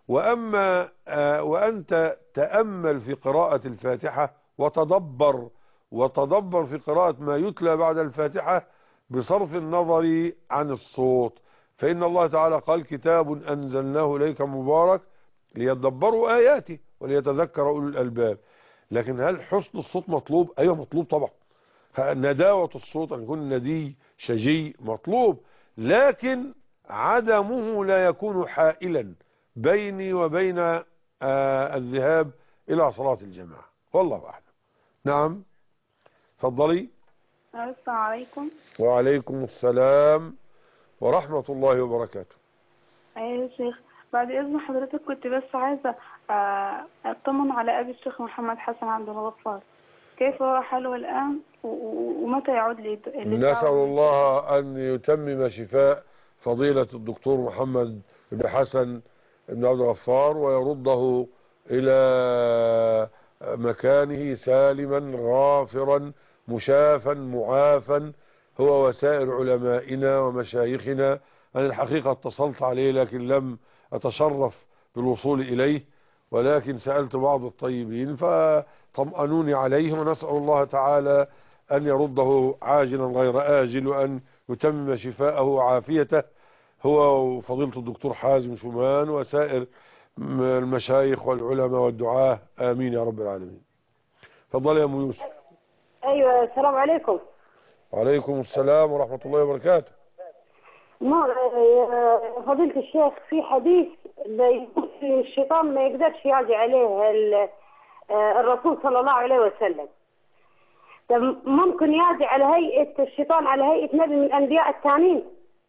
وأما آه وأنت تأمل في قراءة الفاتحة وتدبر وتدبر في قراءة ما يتلى بعد الفاتحة بصرف النظر عن الصوت، فإن الله تعالى قال كتاب أنزلناه إليك مبارك ليدبروا آياته وليتذكر أولو الألباب. لكن هل حسن الصوت مطلوب؟ أيوه مطلوب طبعا. نداوة الصوت أن يكون ندي شجي مطلوب، لكن عدمه لا يكون حائلا بيني وبين آه الذهاب إلى صلاة الجماعة، والله أعلم. نعم تفضلي. السلام عليكم. وعليكم السلام ورحمة الله وبركاته. أيوة يا شيخ، بعد إذن حضرتك كنت بس عايزة أطمن على أبي الشيخ محمد حسن عبد الغفار، كيف هو حاله الآن ومتى يعود لي؟ نسأل الله أن يتمم شفاء فضيلة الدكتور محمد بن حسن بن عبد الغفار ويرده إلى مكانه سالما غافرا مشافا معافا هو وسائر علمائنا ومشايخنا. أنا الحقيقة اتصلت عليه لكن لم أتشرف بالوصول إليه، ولكن سألت بعض الطيبين فطمأنوني عليه، ونسأل الله تعالى أن يرده عاجلا غير آجل وأن يتمم شفاءه وعافيته هو وفضيلة الدكتور حازم شومان وسائر المشايخ والعلماء والدعاة، آمين يا رب العالمين. تفضل يا أم يوسف. أيوة السلام عليكم. وعليكم السلام ورحمة الله وبركاته. ما فضيلة الشيخ في حديث الشيطان ما يقدرش يعدي عليه الرسول صلى الله عليه وسلم، ممكن يعدي على هيئة الشيطان على هيئة نبي من الأنبياء الثانيين؟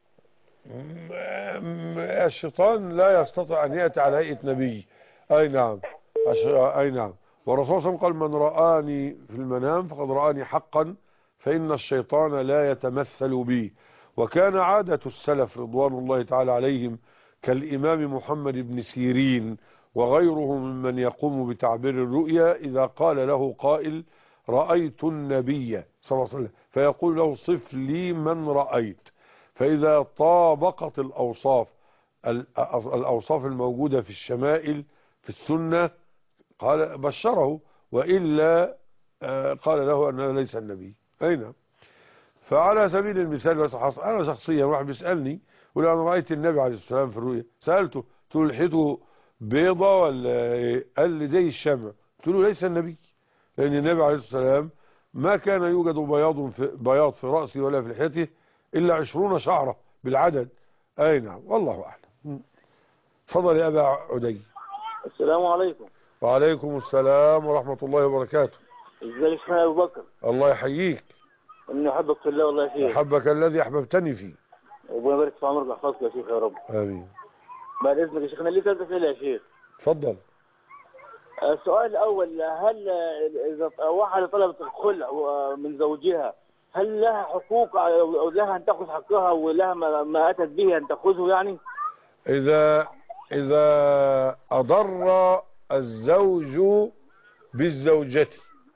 الشيطان لا يستطيع أن يأتي على هيئة نبي. أي نعم أي نعم والرسول صلى الله عليه وسلم قال من رآني في المنام فقد رآني حقا فإن الشيطان لا يتمثل بي. وكان عادة السلف رضوان الله تعالى عليهم كالإمام محمد بن سيرين وغيره ممن يقوم بتعبير الرؤيا إذا قال له قائل رأيت النبي صلى الله عليه وسلم فيقول له صف لي من رأيت، فإذا طابقت الأوصاف الأوصاف الموجودة في الشمائل في السنة قال بشره، وإلا قال له أنه ليس النبي. أين فعلى سبيل المثال أنا شخصيا واحد بيسألني ولا أنا رأيت النبي عليه السلام في الرؤيا، سألته قلت له لحيته بيضة ولا إيه؟ قال لي زي الشمع. قلت له ليس النبي، لأن النبي عليه السلام ما كان يوجد بياض في بياض في رأسه ولا في لحيته إلا عشرون شعرة بالعدد. أي نعم والله أعلم. تفضل يا أبا عدي. السلام عليكم. وعليكم السلام ورحمة الله وبركاته. ازيك يا أبو بكر؟ الله يحييك. إني أحبك في الله والله يا شيخ. أحبك الذي أحببتني فيه. ربنا يبارك في عمرك ويحفظك يا شيخ يا رب. آمين. بعد إذنك يا شيخ أنا لي ثلاث أسئلة يا شيخ. تفضل. السؤال الأول، هل إذا واحدة طلبت الخلع من زوجها هل لها حقوق أو لها أن تأخذ حقها ولها ما أتت به أن تأخذه يعني؟ إذا إذا أضر الزوج بالزوجة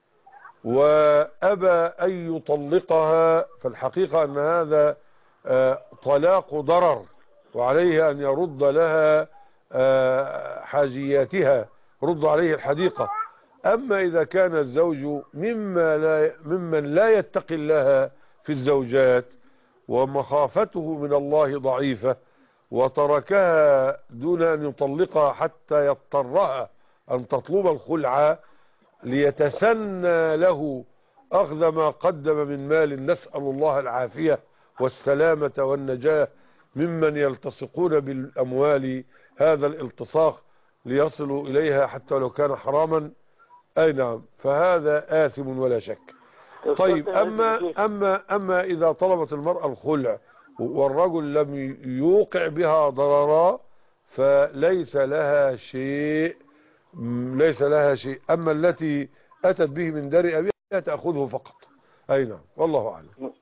وأبى أن يطلقها فالحقيقة أن هذا طلاق ضرر وعليه أن يرد لها حاجياتها، رد عليه الحديقة. أما إذا كان الزوج مما لا ممن لا يتقي الله في الزوجات ومخافته من الله ضعيفة وتركها دون أن يطلقها حتى يضطرها أن تطلب الخلع ليتسنى له أخذ ما قدم من مال، نسأل الله العافية والسلامة والنجاة ممن يلتصقون بالأموال هذا الالتصاق ليصلوا إليها حتى لو كان حراما. أي نعم فهذا آثم ولا شك. طيب أما, أما, أما إذا طلبت المرأة الخلع والرجل لم يوقع بها ضررا فليس لها شيء ليس لها شيء أما التي أتت به من دار أبيها تأخذه فقط. أي نعم والله أعلم.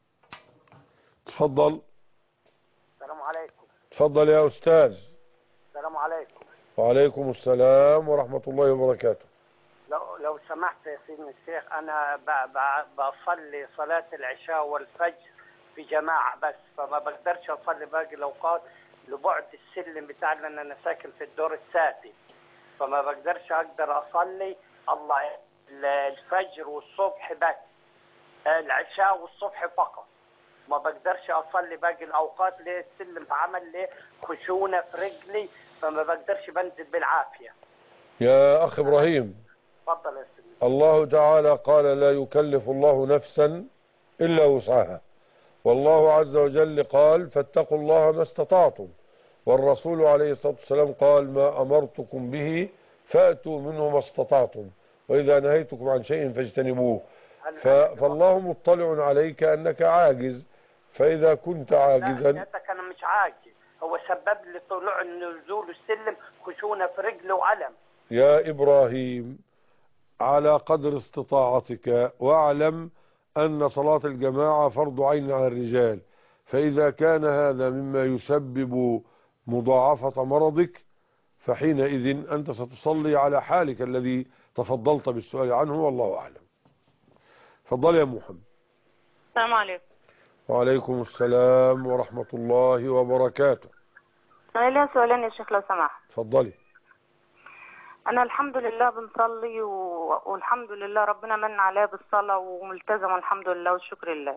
تفضل. السلام عليكم. تفضل يا أستاذ. السلام عليكم. وعليكم السلام ورحمة الله وبركاته. لو لو سمحت يا سيدنا الشيخ، أنا بصلي صلاة العشاء والفجر في جماعة بس، فما بقدرش أصلي باقي الأوقات لبعد السلم بتاع لان انا ساكن في الدور السادس، فما بقدرش اقدر اصلي الله الفجر والصبح بس، العشاء والصبح فقط، ما بقدرش اصلي باقي الاوقات. ليه؟ السلم عمل لي خشونه في رجلي فما بقدرش بنزل بالعافيه. يا أخ إبراهيم، اتفضل يا سيدي. الله تعالى قال لا يكلف الله نفسا إلا وسعها، والله عز وجل قال فاتقوا الله ما استطعتم، والرسول عليه الصلاة والسلام قال ما أمرتكم به فأتوا منه ما استطعتم، وإذا نهيتكم عن شيء فاجتنبوه. فالله مطلع عليك أنك عاجز، فإذا كنت عاجزا. لا أنا مش عاجز، هو سبب لي طلوع نزول السلم خشونة في رجلي وألم. يا إبراهيم على قدر استطاعتك، واعلم أن صلاة الجماعة فرض عين على الرجال، فإذا كان هذا مما يسبب مضاعفة مرضك فحينئذ أنت ستصلي على حالك الذي تفضلت بالسؤال عنه، والله أعلم. تفضل يا محمد. السلام عليكم. وعليكم السلام ورحمة الله وبركاته. أنا ليا سؤالين يا شيخ لو سمحت. تفضلي. أنا الحمد لله بنصلي و... والحمد لله ربنا من عليا بالصلاة وملتزمة الحمد لله والشكر لله.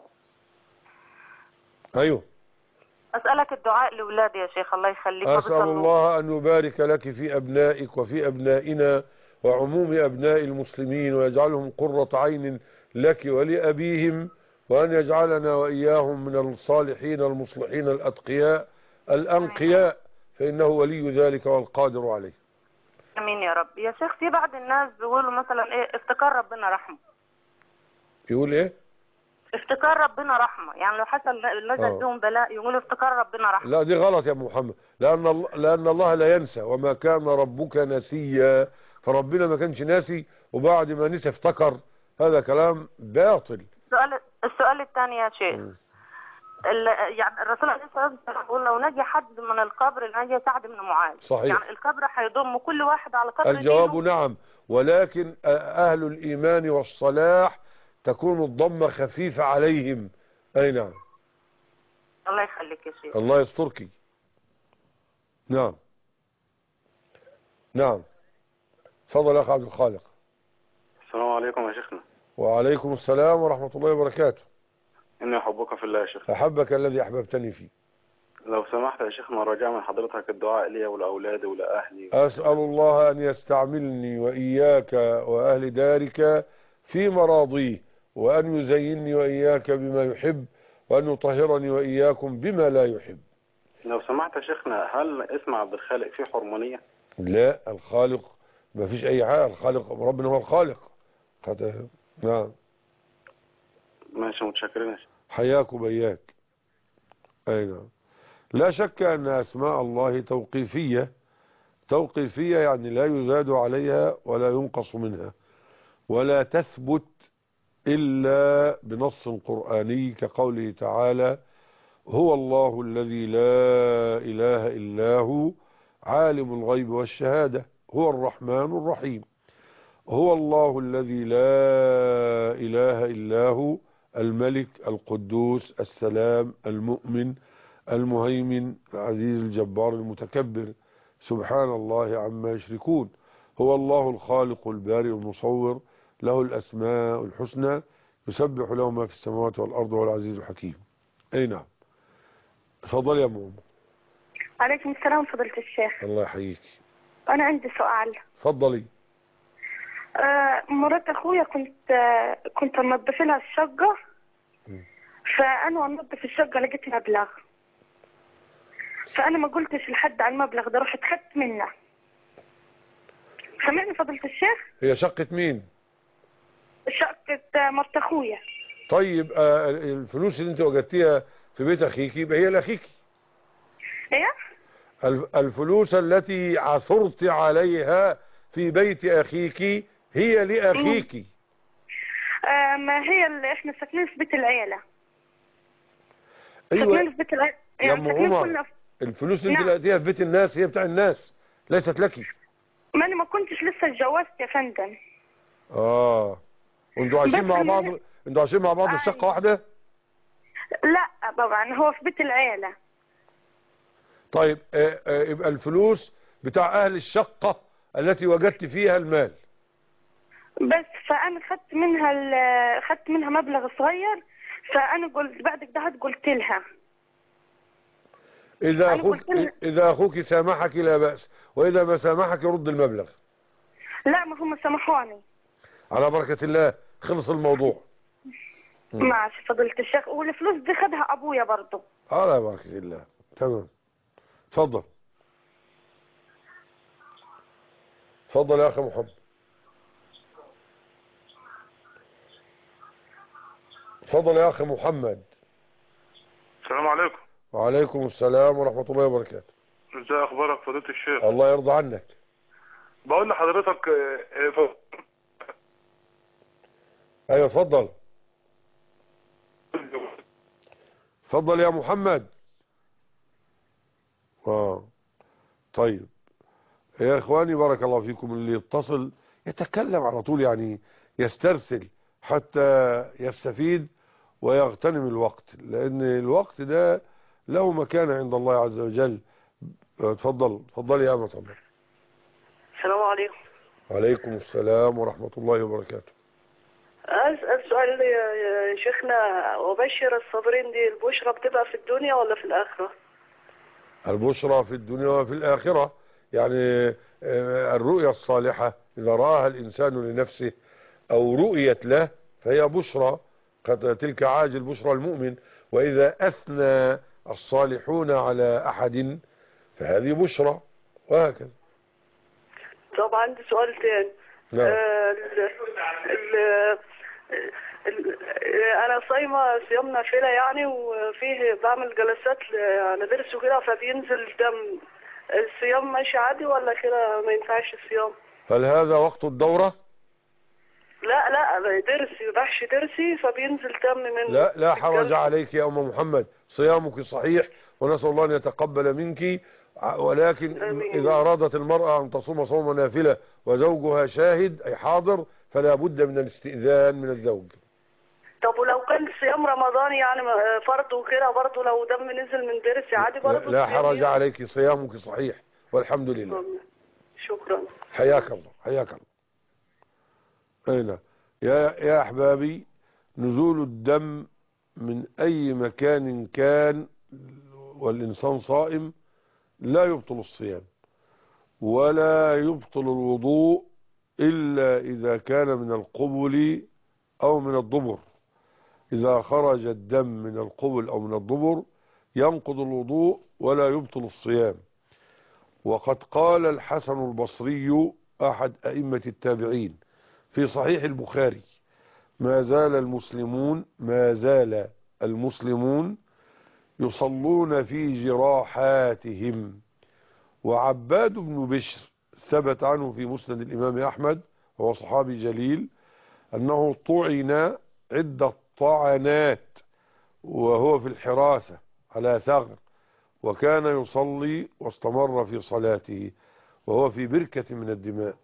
أيوه. أسألك الدعاء لأولادي يا شيخ الله يخليك. أسأل الله أن يبارك لك في أبنائك وفي أبنائنا وعموم أبناء المسلمين، ويجعلهم قرة عين لك ولأبيهم، وأن يجعلنا وإياهم من الصالحين المصلحين الأتقياء الأنقياء، فإنه ولي ذلك والقادر عليه. امين يا رب. يا شيخ في بعض الناس بيقولوا مثلا ايه افتكار ربنا رحمه. يقول ايه؟ افتكار ربنا رحمه، يعني لو حصل نزل بهم بلاء يقولوا افتكار ربنا رحمه. لا دي غلط يا محمد، لأن الله لأن الله لا ينسى، وما كان ربك نسيا، فربنا ما كانش ناسي وبعد ما نسي افتكر، هذا كلام باطل. السؤال السؤال الثاني يا شيخ، يعني الرسول عليه الصلاه والسلام بيقول لو نجي حد من القبر نجي سعد بن معاذ. صحيح. يعني القبر هيضم كل واحد على قدر الجواب دينه. نعم، ولكن أهل الإيمان والصلاح تكون الضمة خفيفة عليهم. أي نعم. الله يخليك يا شيخ. الله يسترك. نعم نعم. تفضل يا أخ عبد الخالق. السلام عليكم يا شيخنا. وعليكم السلام ورحمة الله وبركاته. إني أحبك في الله يا شيخ. أحبك الذي أحببتني فيه. لو سمحت يا شيخنا رجاء من حضرتك الدعاء لي ولأولادي ولأهلي. أسأل الله أن يستعملني وإياك وأهل دارك في مراضيه، وأن يزينني وإياك بما يحب، وأن يطهرني وإياكم بما لا يحب. لو سمحت يا شيخنا هل اسم عبد الخالق فيه حرمانية؟ لا، الخالق ما فيش أي حاجة، الخالق ربنا هو الخالق. نعم. ماشي متشكرين يا شيخ. حياك وبياك. أي نعم. لا شك أن أسماء الله توقيفية، توقيفية يعني لا يزاد عليها ولا ينقص منها، ولا تثبت إلا بنص قرآني كقوله تعالى هو الله الذي لا إله إلا هو عالم الغيب والشهادة هو الرحمن الرحيم. هو الله الذي لا إله إلا هو الملك القدوس السلام المؤمن المهيمن العزيز الجبار المتكبر سبحان الله عما يشركون. هو الله الخالق البارئ المصور له الأسماء الحسنى يسبح له ما في السماوات والأرض وهو العزيز الحكيم. أي نعم. تفضل يا ماما. عليكم السلام فضيلة الشيخ. الله يحييك. أنا عندي سؤال. تفضلي. آه مرات أخويا كنت آه كنت أنظف لها الشقة، فأنا أنظف الشقة لقيت مبلغ، فأنا ما قلتش لحد على المبلغ ده، رحت خدت منه. سمعني فضيلة الشيخ؟ هي شقة مين؟ شقة مرت أخويا. طيب آه الفلوس اللي أنت وجدتيها في بيت أخيكي يبقى هي لأخيكي. إيه؟ الفلوس التي عثرت عليها في بيت أخيك هي لأخيك. آه ما هي اللي احنا ساكنين في بيت العيلة. أيوة. ساكنين في بيت العيلة يعني ساكنين كلنا في... الفلوس اللي انت لقيتيها في بيت الناس هي بتاع الناس ليست لك. ما انا ما كنتش لسه اتجوزت يا فندم. اه وانتوا عايشين مع بعض من... انتوا عايشين مع بعض في شقة واحدة؟ لا طبعا هو في بيت العيلة. طيب آه آه يبقى الفلوس بتاع اهل الشقة التي وجدت فيها المال. بس فانا خدت منها ال- خدت منها مبلغ صغير، فانا قلت بعد كده قلت لها اذا أنا اخوك قلت لها- اذا اخوك سامحك لا بأس، واذا ما سامحك رد المبلغ. لا ما هم سامحوني. على بركة الله خلص الموضوع. مم. ماشي فضيلة الشيخ، والفلوس دي خدها ابويا برضه. على بركة الله. تمام. اتفضل. اتفضل يا اخي محمد. اتفضل يا اخي محمد. السلام عليكم. وعليكم السلام ورحمة الله وبركاته. ازي اخبارك فضيلة الشيخ؟ الله يرضى عنك. بقول لحضرتك آه، آه، ف- ايوه اتفضل. اتفضل يا محمد. اه طيب يا اخواني بارك الله فيكم، اللي يتصل يتكلم على طول، يعني يسترسل حتى يستفيد ويغتنم الوقت، لان الوقت ده له مكانة عند الله عز وجل. اتفضل اتفضل يا أمة الله. السلام عليكم. وعليكم السلام ورحمة الله وبركاته. أسأل سؤال يا يا شيخنا، وبشر الصابرين دي البشرى بتبقى في الدنيا ولا في الآخرة؟ البشرى في الدنيا وفي الآخرة، يعني آه، الرؤيا الصالحة إذا رآها الإنسان لنفسه أو رؤيت له فهي بشرى، قد تلك عاجل بشرى المؤمن، وإذا أثنى الصالحون على أحد فهذه بشرى، وهكذا. طب عندي سؤال تاني. نعم. آه، ال ال ال أنا صايمة صيام نافلة يعني، وفيه بعمل جلسات ل- لضرس وكده فبينزل دم، الصيام ماشي عادي ولا كده ما ينفعش الصيام؟ هل هذا وقت الدورة؟ لا لا ضرسي بحشي ضرسي فبينزل دم من لا لا حرج عليك يا أم محمد، صيامك صحيح ونسأل الله أن يتقبل منك، ولكن إذا أرادت المرأة أن تصوم صوم نافلة وزوجها شاهد أي حاضر فلا بد من الاستئذان من الزوج. طب ولو كان صيام رمضان يعني فرض وكده برضه لو دم نزل من ضرسي عادي لا, برضه؟ لا حرج عليك، صيامك صحيح والحمد لله. شكرا. حياك الله حياك الله. هنا يا يا أحبابي، نزول الدم من أي مكان كان والإنسان صائم لا يبطل الصيام ولا يبطل الوضوء إلا إذا كان من القبل أو من الضبر. إذا خرج الدم من القبل أو من الضبر ينقض الوضوء ولا يبطل الصيام. وقد قال الحسن البصري أحد أئمة التابعين في صحيح البخاري: ما زال المسلمون ما زال المسلمون يصلون في جراحاتهم. وعباد بن بشر ثبت عنه في مسند الإمام أحمد وهو صحابي جليل أنه طعن عدة طعنات وهو في الحراسة على ثغر، وكان يصلي واستمر في صلاته وهو في بركة من الدماء.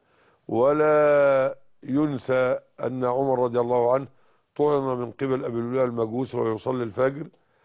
ولا ينسى أن عمر رضي الله عنه طعن من قبل أبي اللؤلؤ المجوس وهو يصلي الفجر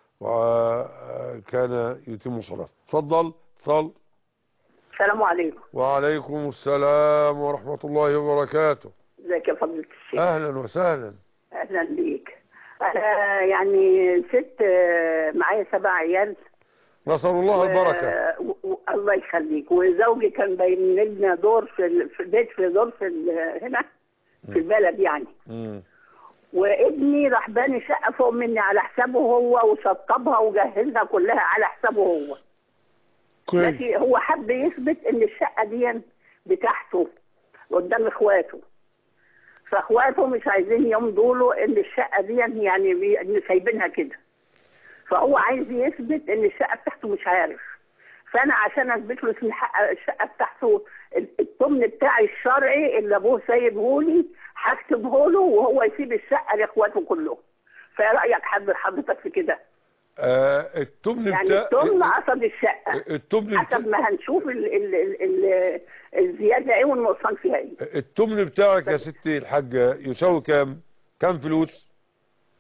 وكان يتم صلاته. تفضل اتصال. السلام عليكم. وعليكم السلام ورحمة الله وبركاته. ازيك يا فضيلة الشيخ؟ أهلا وسهلا. أهلا بيك. أنا يعني ست آه، معايا سبع عيال. نسأل الله و- البركة. و- و- الله يخليك. وزوجي كان باين لنا دور في ال- في البيت، في دور في ال- هنا في البلد يعني. مم. وابني راح باني شقة فوق مني على حسابه هو، وشطبها وجهزها كلها على حسابه هو. كويس. لكن هو حب يثبت ان الشقة دي بتاعته قدام اخواته، فاخواته مش عايزين يمضوا له ان الشقة دي يعني بي- إن سايبينها كده، فهو عايز يثبت ان الشقة بتاعته مش عارف. فانا عشان اثبت له ان الحق- الشقة بتاعته الضمن بتاعي الشرعي اللي ابوه سايبه لي هكتبه له وهو يسيب الشقة لاخواته كلهم. فايه رايك حضر حضرتك في كده؟ آه التمن يعني بتاع الضمن قصد الشقة التمن حسب ما هنشوف ال ال ال ال الزيادة ايه والنقصان فيها ايه. التمن بتاعك يا ستي الحاجة يساوي كام؟ كام فلوس؟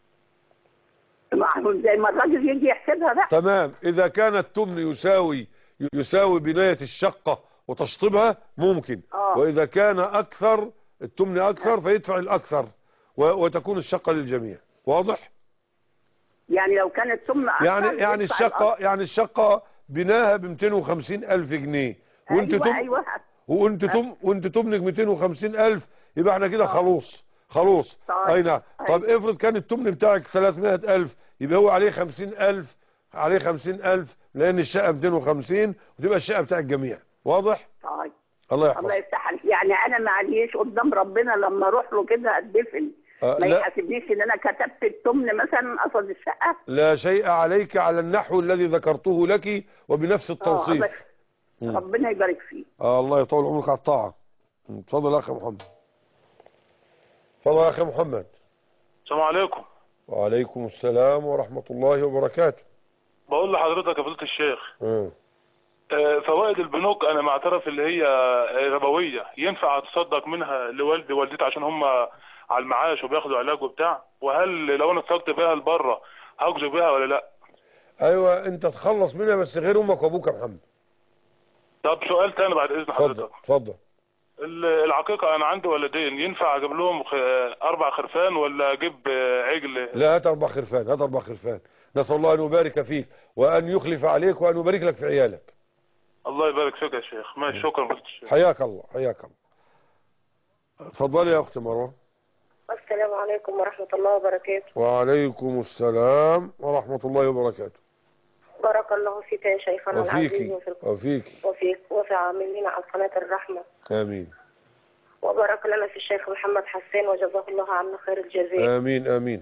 معهم زي ما الراجل يجي يحسبها بقى. تمام. إذا كان التمن يساوي يساوي بناية الشقة وتشطيبها ممكن. آه. وإذا كان أكثر التمن أكثر فيدفع الأكثر وتكون الشقة للجميع. واضح؟ يعني لو كانت ثم أكثر يعني يعني الشقة يعني الشقة بناها ب مئتين وخمسين ألف جنيه وانت أيوة تم أيوة. وانت تم وانت تملك مئتين وخمسين ألف يبقى احنا كده خلاص خلاص. اي نعم. طب افرض كان التمن بتاعك ثلاثمائة ألف يبقى هو عليه خمسين ألف عليه خمسين ألف لأن الشقة مئتين وخمسين وتبقى الشقة بتاع الجميع. واضح؟ طيب الله يحفظك. الله يفتح عليك. يعني أنا معليش قدام ربنا لما أروح له كده أتدفن أه ما يحاسبنيش إن أنا كتبت التمن مثلا قصد الشقة؟ لا شيء عليك على النحو الذي ذكرته لك وبنفس التوصيف. آه ربنا يبارك فيك. آه الله يطول عمرك على الطاعة. اتفضل يا أخي محمد. اتفضل يا أخي محمد. السلام عليكم. وعليكم السلام ورحمة الله وبركاته. بقول لحضرتك يا فضيلة الشيخ. اه فوائد البنوك انا معترف اللي هي ربويه، ينفع اتصدق منها لوالدي ووالدتي عشان هم على المعاش وبياخدوا علاج وبتاع، وهل لو انا اتصدقت بيها لبره هاخذوا بيها ولا لا؟ ايوه انت تخلص منها بس غير امك وابوك يا محمد. طب سؤال تاني بعد اذن حضرتك. اتفضل. العقيقه انا عندي ولدين، ينفع اجيب لهم اربع خرفان ولا اجيب عجل؟ لا هات اربع خرفان، هات اربع خرفان. نسال الله ان يبارك فيك وان يخلف عليك وان يبارك لك في عيالك. الله يبارك فيك يا شيخ. ماشي شكرا فضيلة الشيخ. حياك الله حياك الله. اتفضلي يا اختي مروه. السلام عليكم ورحمه الله وبركاته. وعليكم السلام ورحمه الله وبركاته. بارك الله فيك يا شيخنا العزيز وفيك وفيك وفي عاملين على قناه الرحمه. امين. وبارك لنا في الشيخ محمد حسان وجزاه الله عنا خير الجزاء. امين امين.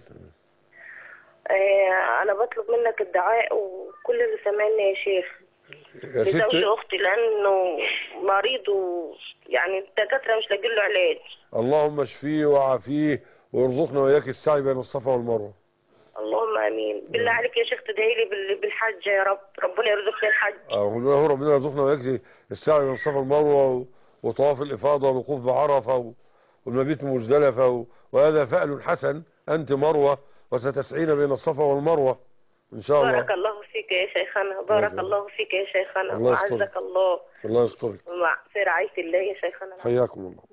آه انا بطلب منك الدعاء وكل اللي سامعني يا شيخ لزوج اختي لانه مريض ويعني الدكاتره مش لاقيين له علاج. اللهم اشفيه وعافيه وارزقنا وإياك السعي بين الصفا والمروه. اللهم امين. بالله عليك يا شيخ تدعي لي بالحج يا رب، ربنا يرزقني الحج. اه ربنا يرزقنا وإياك السعي بين الصفا والمروه وطواف الافاضه والوقوف بعرفه والمبيت مزدلفه، وهذا فعل حسن. انت مروه وستسعين بين الصفا والمروه ان شاء الله. بارك الله فيك يا شيخنا. بارك الله, الله فيك يا شيخنا وعزك الله. الله يسترك. مع في رعايه الله يا شيخنا. حياكم الله.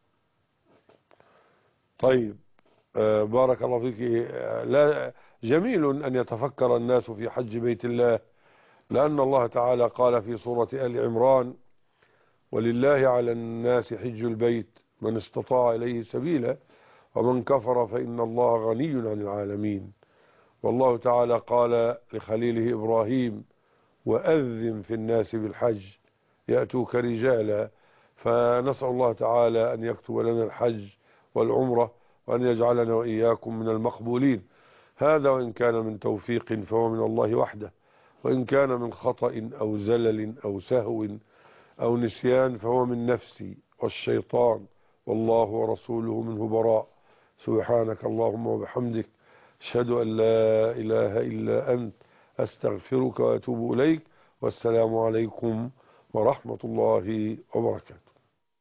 طيب آه بارك الله فيك. آه لا جميل ان يتفكر الناس في حج بيت الله، لان الله تعالى قال في سورة آل عمران: ولله على الناس حج البيت من استطاع اليه سبيلا ومن كفر فإن الله غني عن العالمين. والله تعالى قال لخليله إبراهيم: وأذن في الناس بالحج يأتوك رجالا. فنسأل الله تعالى أن يكتب لنا الحج والعمرة وأن يجعلنا وإياكم من المقبولين. هذا وإن كان من توفيق فهو من الله وحده، وإن كان من خطأ أو زلل أو سهو أو نسيان فهو من نفسي والشيطان، والله ورسوله منه براء. سبحانك اللهم وبحمدك أشهد أن لا إله إلا أنت أستغفرك وأتوب إليك. والسلام عليكم ورحمة الله وبركاته.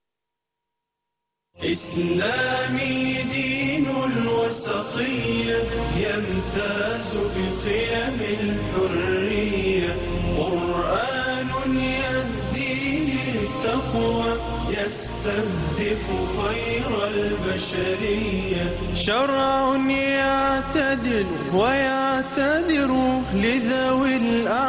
إسلامي دين الوسطية يمتاز بقيم الحرية، قرآن يهدي للتقوى يستهدف خير البشرية، شرع يعتدل ويعتذر لذوي الأعمال